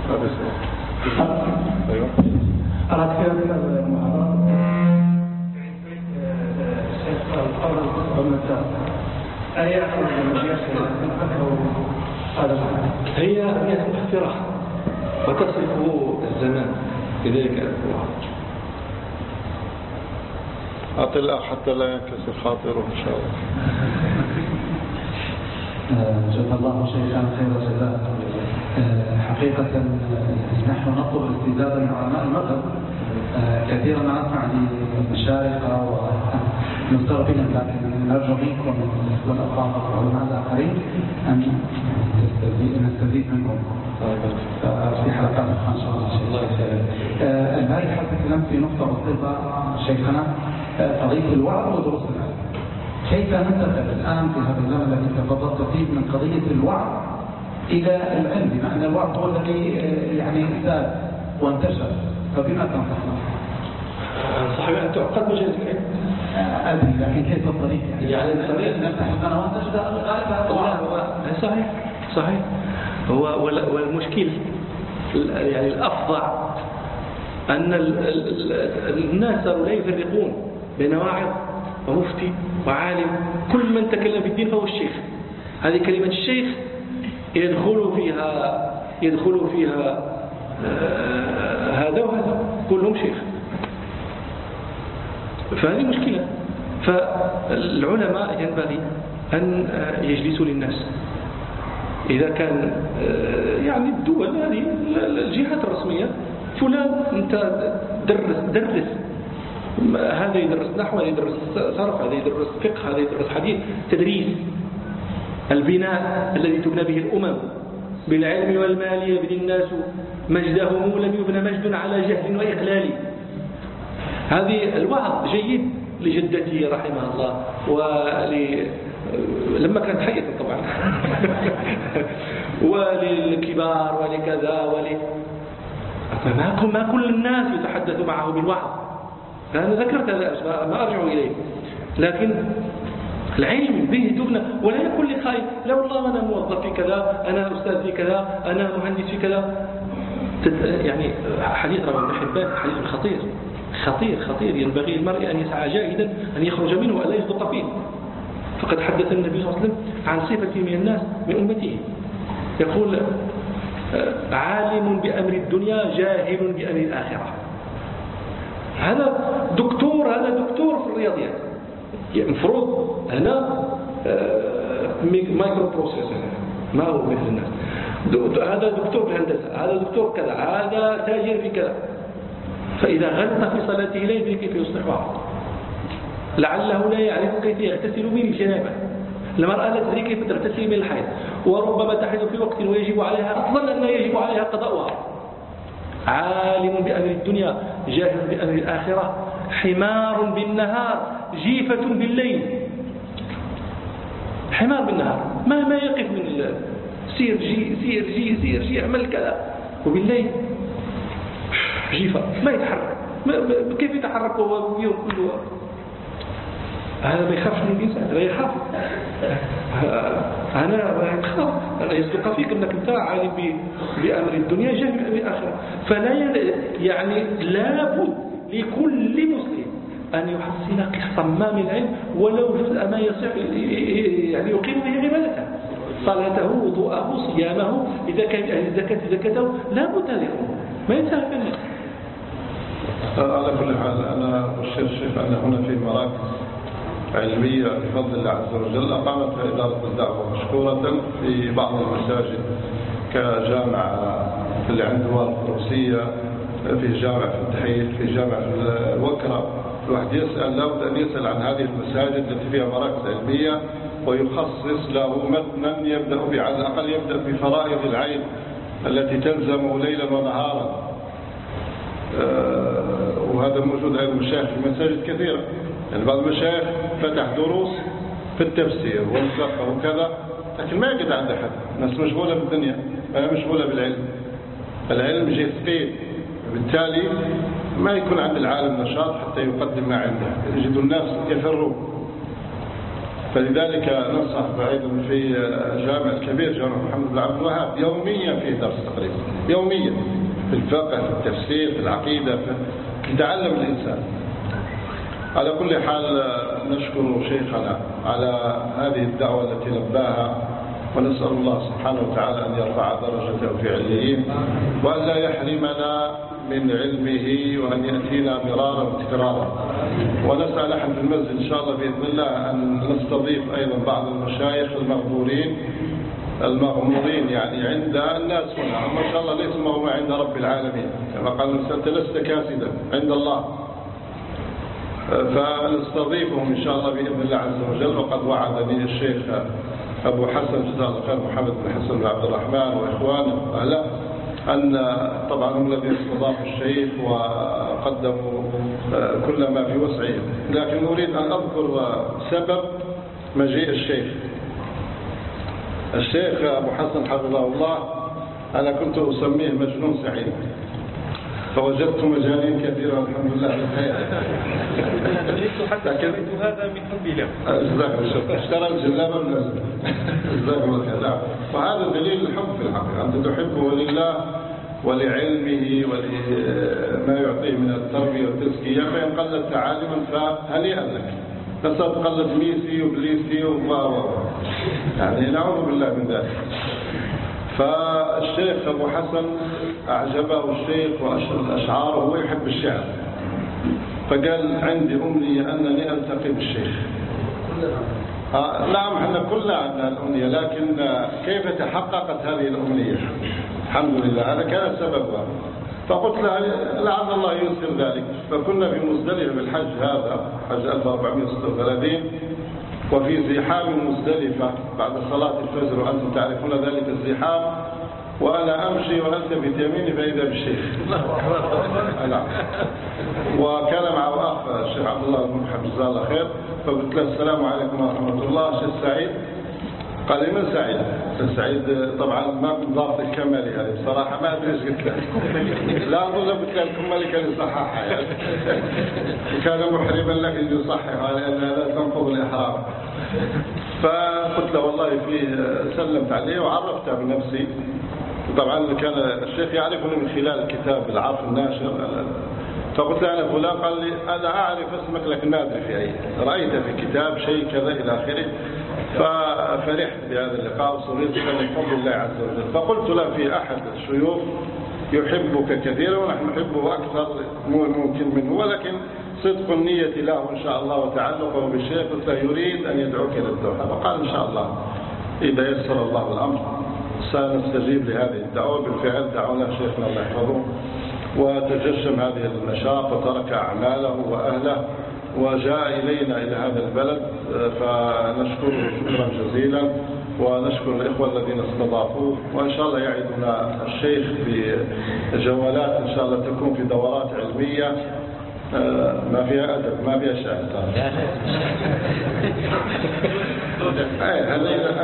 أيوة. أراك في هذه المحاضرة الشيخ القول والمساء أي أخذ المجيئة هي مؤثرة وتصرف الزمان، لذلك أذكرها. أعطي الأخ حتى لا ينكسر خاطره إن شاء الله. جزا الله شيخا خير جزاء. حقيقة نحن نطلب الاستزادة من علماء المغرب. كثيرا ما نسمع للمشايخ ومستغربين، لكن نرجو منكم والأفاضل والعلماء الآخرين أن نستزيد منهم في حلقات إن شاء الله. البارحة تكلمت في نقطة بسيطة شيخنا، قضية الوعظ ودروس العلم. كيف ننتقل الآن في هذا الزمن الذي تفضلت فيه من قضية الوعظ إلى العلم، بما أن الوعظ هو الذي يعني زاد وانتشر، فبما تنصحنا؟ صحيح أن تعقد مجالس العلم أدري، لكن كيف الطريق؟ يعني الطريق نفتح القنوات غالبا. صحيح. هو والمشكل يعني الأفظع أن الناس صاروا لا يفرقون بين واعظ ومفتي وعالم. كل من تكلم في الدين فهو الشيخ. هذه كلمة الشيخ يدخل فيها هذا وهذا، كلهم شيخ. فهذه مشكلة. فالعلماء ينبغي أن يجلسوا للناس. إذا كان يعني الدول هذه الجهات الرسمية، فلان أنت درس، هذا يدرس نحو، هذا يدرس صرف، هذا يدرس فقه، هذا يدرس حديث. تدريس البناء الذي تبنى به الأمم بالعلم والمال يبني الناس مجدهم، لم يبنى مجد على جهل وإقلال. هذه الوعظ جيد لجدتي رحمها الله، لما كانت حية طبعا وللكبار ولكذا ما كل الناس يتحدث معه بالوعظ. فأنا ذكرت هذا ما أرجع إليه، لكن العلم به تبنى. ولا يكون لي خايف، لا والله أنا موظف في كذا، أنا أستاذ في كذا، أنا مهندس في كذا. يعني حديث رواه ابن حبان حديث خطير ينبغي المرء أن يسعى جاهدا أن يخرج منه وألا يصدق فيه. فقد حدث النبي صلى الله عليه وسلم عن صفة من الناس من أمته، يقول عالم بأمر الدنيا جاهل بأمر الآخرة. هذا دكتور في الرياضيات، المفروض هنا مايكرو بروسيس، ما هو مثل الناس. هذا دكتور في الهندسة، هذا دكتور كذا، هذا تاجر في كذا. فإذا غلط في صلاته لا يدري كيف يصلح وعظه. لعله لا يعرف كيف يغتسل من الجنابة. المرأة لا تدري كيف تغتسل من الحيض، وربما تحيض في وقت ويجب عليها، أظن أنه يجب عليها قضاؤها. عالم بأمر الدنيا جاهل بأمر الآخرة، حمار بالنهار جيفة بالليل. حمار بالنهار ما يقف من سير جي عمل كذا، وبالليل جيفة ما يتحرك. كيف يتحرك وهو اليوم كله؟ هذا ما يخافش من الإنسان، لا يخاف. أنا يصدق فيك أنك أنت عالم بأمر الدنيا جاهل بأمر الآخرة. فلا يعني لابد لكل مسلم أن يحصل قسطا ما من العلم ولو جزء ما يصح يعني يقيم به عبادته، صلاته، وضوءه، صيامه، إذا كان أهل الزكاة زكاته، لا بد هذه ما ينتهي منه. على كل حال أنا أشير الشيخ أن هنا في مراكز علمية بفضل الله عز وجل أقامتها إدارة الدعوة مشكورة في بعض المساجد كجامعة اللي عند الفروسية، في جامعة في التحيل، في جامعة في الوكرة. الواحد يسأل لابد أن يسأل عن هذه المساجد التي فيها مراكز علمية ويخصص له متنا يبدأ على الأقل يبدأ بفرائض العين التي تلزم ليلا ونهارا. وهذا موجود أيضا مشايخ في مساجد كثيرة. يعني بعض المشايخ فتح دروس في التفسير والفقه وكذا، لكن ما يقعد عند أحد. الناس مشغولة بالدنيا، مشغولة بالعلم. العلم شيء ثقيل، بالتالي ما يكون عند العالم نشاط حتى يقدم ما عنده، يجد الناس يفرون. فلذلك ننصح أيضا في جامع الكبير جامع محمد بن عبد الوهاب يوميا في درس تقريبا، يوميا في الفقه، في التفسير، في العقيدة، يتعلم الإنسان. على كل حال نشكر شيخنا على هذه الدعوة التي لباها، ونسأل الله سبحانه وتعالى أن يرفع درجته في عليين، وأن لا يحرمنا من علمه، وأن يأتينا مرارا وتكرارا. ونسأل أحد في المسجد إن شاء الله بإذن الله أن نستضيف أيضا بعض المشايخ المغمورين يعني عند الناس هنا، ما شاء الله ليس مغمور عند رب العالمين، كما قال أنت لست كاسدا عند الله. فنستضيفهم إن شاء الله بإذن الله عز وجل. وقد وعدني الشيخ أبو حسن جزاه الله خير محمد بن حسن بن عبد الرحمن وإخوانه وأهله أن طبعا هم الذين استضافوا الشيخ وقدموا كل ما في وسعهم، لكن أريد أن أذكر سبب مجيء الشيخ أبو حسن حفظه الله. أنا كنت أسميه مجنون سعيد، فوجدت مجانين كثيرة الحمد لله بالخير. لكن هذا من قبيله. اشترى الجلابة من جزاكم الله خير. وهذا دليل الحب في الحقيقة، أنت تحبه لله ولعلمه ولما يعطيه من التربية والتزكية، فإن قلت عالما فهنيئا لك. بس تقلد ميسي وبليسي يعني نعوذ بالله من ذلك. فالشيخ أبو حسن أعجبه الشيخ وأشعاره، هو يحب الشعر، فقال عندي أمنية أنني ألتقي بالشيخ. نعم احنا كلنا عندنا الأمنية، لكن كيف تحققت هذه الأمنية؟ الحمد لله هذا كان سببها. فقلت له لعل الله ييسر ذلك. فكنا في مزدلفة بالحج، هذا حج 1436، وفي زحام مزدلفة بعد صلاة الفجر، وأنتم تعرفون ذلك الزحام، وأنا أمشي وألتفت يميني فإذا بالشيخ. نعم. وكان معه أخ الشيخ عبد الله بن محمد جزاه الله خير، فقلت له السلام عليكم ورحمة الله، شيخ سعيد. قال لي من سعيد؟ سعيد طبعا ما بضابط الكمالي هذه بصراحة ما أدري ايش قلت له. لا أظن قلت له الكمالي كان يصححها يعني. وكان محرما لك أن يصححها لأن لا تنقض الإحرام. فقلت له والله فيه، سلمت عليه وعرفته بنفسي. طبعا كان الشيخ يعرفني من خلال كتاب العرف الناشر. فقلت له أنا فلان. قال لي أنا أعرف اسمك لكن ما أدري في أي، رأيت في كتاب شيء كذا إلى آخره. ففرحت بهذا اللقاء وصرت من فضل الله عز وجل. فقلت له في أحد الشيوخ يحبك كثيرا ونحن نحبه أكثر ممكن منه، ولكن صدق النية له إن شاء الله وتعلقه بالشيخ. قلت له يريد أن يدعوك إلى الدوحة، فقال إن شاء الله إذا يسر الله الأمر سنستجيب لهذه الدعوة. بالفعل دعونا شيخنا الله يحفظه وتجشم هذه النشاط وترك أعماله وأهله وجاء إلينا إلى هذا البلد، فنشكره شكرا جزيلا، ونشكر الإخوة الذين استضافوه. وإن شاء الله يعيدنا الشيخ بجولات إن شاء الله تكون في دورات علمية ما فيها أدب ما فيها شعر. هذا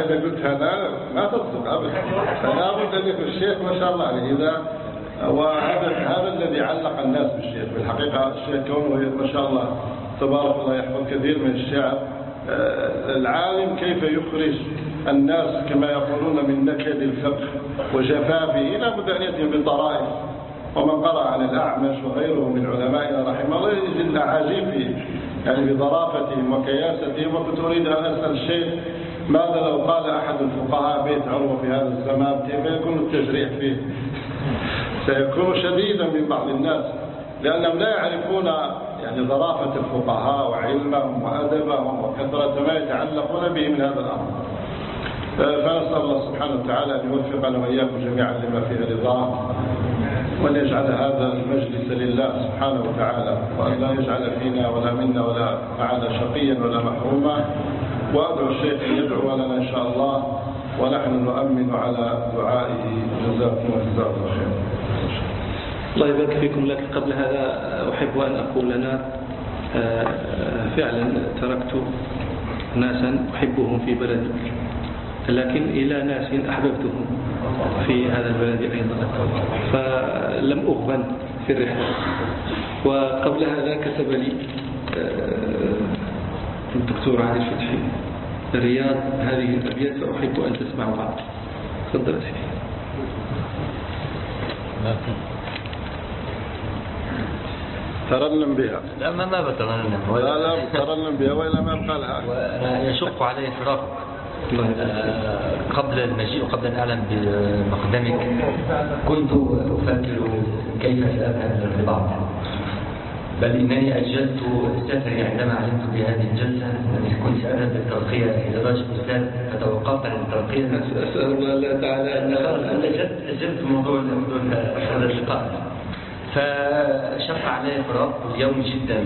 إذا قلتها أنا ما تصدق أبدا. فلا بد أن يكون الشيخ ما شاء الله عليه. هذا الذي علق الناس بالشيخ. بالحقيقة الشيخ كونه ما شاء الله تبارك الله يحفظ كثير من الشعر. العالم كيف يخرج الناس كما يقولون من نكد الفقه وجفافه، لا بد أن يأتي بالطرائف. ومن قرأ عن الأعمش وغيره من علمائنا رحمه الله يجد الأعاجيب فيه، يعني بظرافتهم وكياستهم. وكنت أريد أن أسأل الشيخ ماذا لو قال أحد الفقهاء بيت عروة في هذا الزمان كيف يكون التجريح فيه؟ سيكون شديدا من بعض الناس لأنهم لا يعرفون يعني ظرافة الفقهاء وعلمهم وأدبهم وكثرة ما يتعلقون به من هذا الأمر. فنسأل الله سبحانه وتعالى أن يوفقنا وإياكم جميعا لما فيه رضاه، وأن يجعل هذا المجلس لله سبحانه وتعالى، وأن لا يجعل فينا ولا منا ولا معنا شقيا ولا محروما. وأدعو الشيخ أن يدعو لنا إن شاء الله ونحن نؤمن على دعائه. جزاكم الله خير. الله يبارك فيكم. لكن قبل هذا أحب أن أقول لنا فعلا تركت ناسا أحبهم في بلدي، لكن إلى ناس أحببتهم في هذا البلد أيضا، فلم أغبن في الرحلة. وقبل هذا كتب لي الدكتور علي الفتحي رياض هذه الأبيات، فأحب أن تسمعها. تفضل سيدي. ترنم بها. لا ما بترنم. لا ترنم بها وإلا ما قالها. وأنا يشق علي فراقك قبل المجيء وقبل أن أعلم بمقدمك. كنت أفكر كيف سأذهب إلى الرباط، بل إنني أجلت سفري عندما علمت بهذه الجلسة، أنني كنت سأذهب للترقية إلى درجة أستاذ، فتوقفت عن الترقية. أسأل الله تعالى أن أجلت موضوع هذا اللقاء، فشق علي فراق اليوم جدا،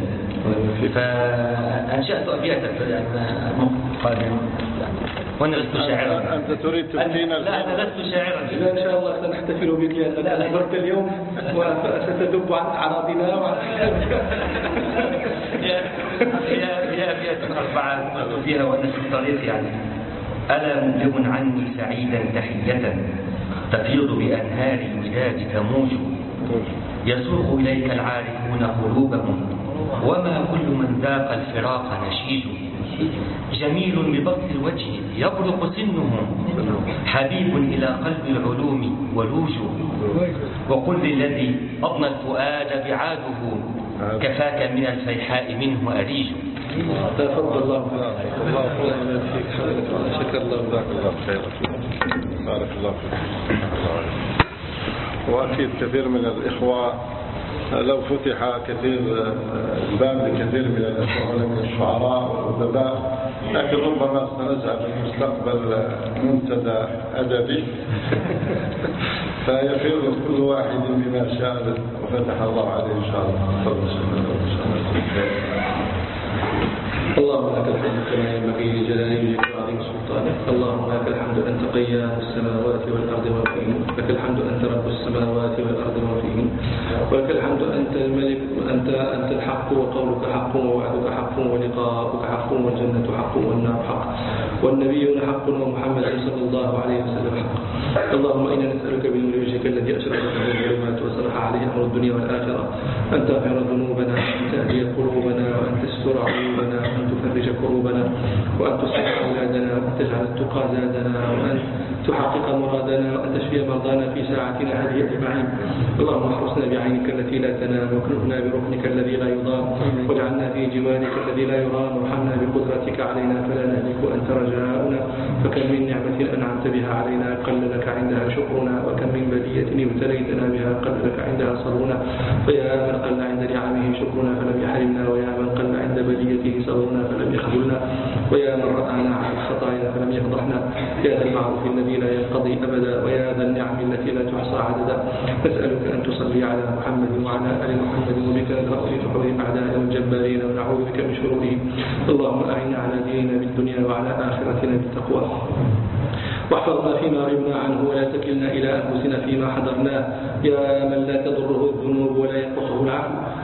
فأنشأت أبياتا قادم، وأنا لست شاعرا. أنت تريد تبكينا؟ لا أنا لست شاعرا. إذا إن شاء الله سنحتفل بك لأنك أحضرت اليوم وستدب عن أعراضنا. هي أبيات 4 قلت فيها وأنا في الطريق يعني: ألا مبلغ عني سعيدا تحية تفيض بأنهار الوداد تموج، يسوق إليك العارفون قلوبهم وما كل من ذاق الفراق نشيج، جميل ببسط الوجه يبرق سنه حبيب إلى قلب العلوم ولوج، وقل للذي أضنى الفؤاد بعاده كفاك من الفيحاء منه أريج. تفضل الله فيك. شكر الله. جزاك الله خيرا. بارك الله فيك. وأكيد كثير من الإخوة لو فتح كثير الباب لكثير من الأخوة من الشعراء والأدباء، لكن ربما سنجعل في المستقبل منتدى أدبي فيفيض كل واحد بما شاء وفتح الله عليه إن شاء الله. اللهم لك الحمد كما ينبغي لجلال وجهك وعظيم سلطانك. اللهم لك الحمد أنت قيام السماوات والأرض وما فيهن، لك الحمد أنت رب السماوات والأرض وما فيهن، ولك الحمد أنت الملك، أنت الحق وقولك حق ووعدك حق ولقاؤك حق والجنة حق والنار حق والنبيون حق ومحمد صلى الله عليه وسلم حق. اللهم إنا نسألك بنور وجهك الذي أشرقت به الظلمات وصلح عليه أمر الدنيا والآخرة أن تغفر ذنوبنا وأن تهدي قلوبنا وأن تستر عيوبنا وأن تفرج كروبنا وأن تصلح أولادنا وأن تجعل التقى زادنا وأن تحقق مرادنا وأن تشفي مرضانا في ساعتنا هذه أجمعين. اللهم احرسنا بعينك التي لا تنام واكنفنا بركنك الذي لا يضام واجعلنا في جوارك الذي لا يرام وارحمنا بقدرتك علينا فلا نهلك أنت رجاؤنا. فكم من نعمة أنعمت بها علينا قل لك عندها شكرنا، وكم من بلية ابتليتنا بها قل لك عندها صبرنا. فيا من قل عند نعمه شكرنا فلم يحرمنا، ويا من قل عند بليته صبرنا فلم يخذلنا، ويا من رآنا عن الخطايا فلم يفضحنا. يا ذا المعروف الذي لا ينقضي أبدا، ويا ذا النعم التي لا تحصى عددا. نسألك أن تصلي على محمد وعلى آل محمد، وبك ندرأ في نحور الأعداء والجبارين ونعوذ بك من شرورهم. اللهم أعنا على ديننا بالدنيا وعلى آخرتنا بالتقوى، واحفظنا فيما غبنا عنه ولا تكلنا إلى أنفسنا فيما حضرناه. يا من لا تضره الذنوب ولا ينقصه العفو،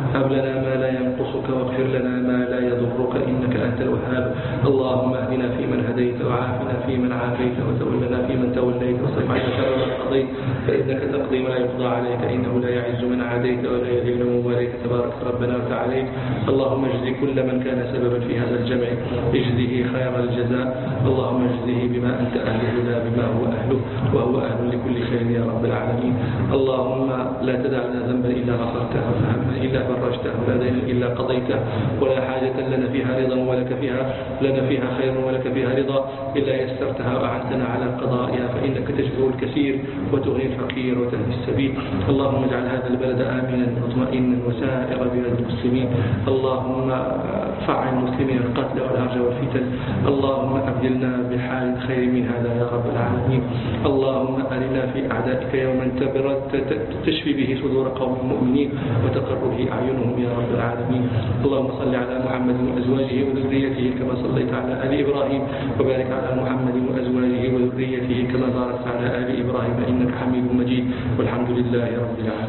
هب لنا ما لا ينقصك واغفر لنا ما لا يضرك إنك أنت الوهاب. اللهم اهدنا فيمن هديت وعافنا فيمن عافيت وتولنا فيمن توليت واصرف عنا شر ما قضيت فإنك تقضي ولا يقضى عليك إنه لا يعز من عاديت ولا يذل من واليت تبارك ربنا وتعاليت. اللهم اجز كل من كان سببا في هذا الجمع اجزه خير الجزاء. اللهم اجزه بما أنت أهله لا بما هو أهله وهو أهل لكل خير يا رب العالمين. اللهم لا تدع لنا ذنبا إلا غفرته وهما إلا فرجته ولا دينا إلا قضيته ولا حاجة لنا فيها رضا لنا فيها خير ولك فيها رضا إلا يسرتها وأعنتنا على قضائها فإنك تجبر الكثير وتغني الفقير وتهدي السبيل. اللهم اجعل هذا البلد آمنا مطمئنا وسائر بلاد المسلمين. اللهم فعل المسلمين القتل والهرج والفتن. اللهم أبدلنا بحال خير من هذا يا رب العالمين. اللهم أرنا في أعدائك يوما تشفي به صدور قوم المؤمنين وتقر به أعينهم يا رب العالمين. اللهم صل على محمد وأزواجه وذريته كما صليت على آل إبراهيم وبارك على محمد وأزواجه وذريته كما باركت على آل إبراهيم إنك حميد مجيد والحمد لله رب العالمين.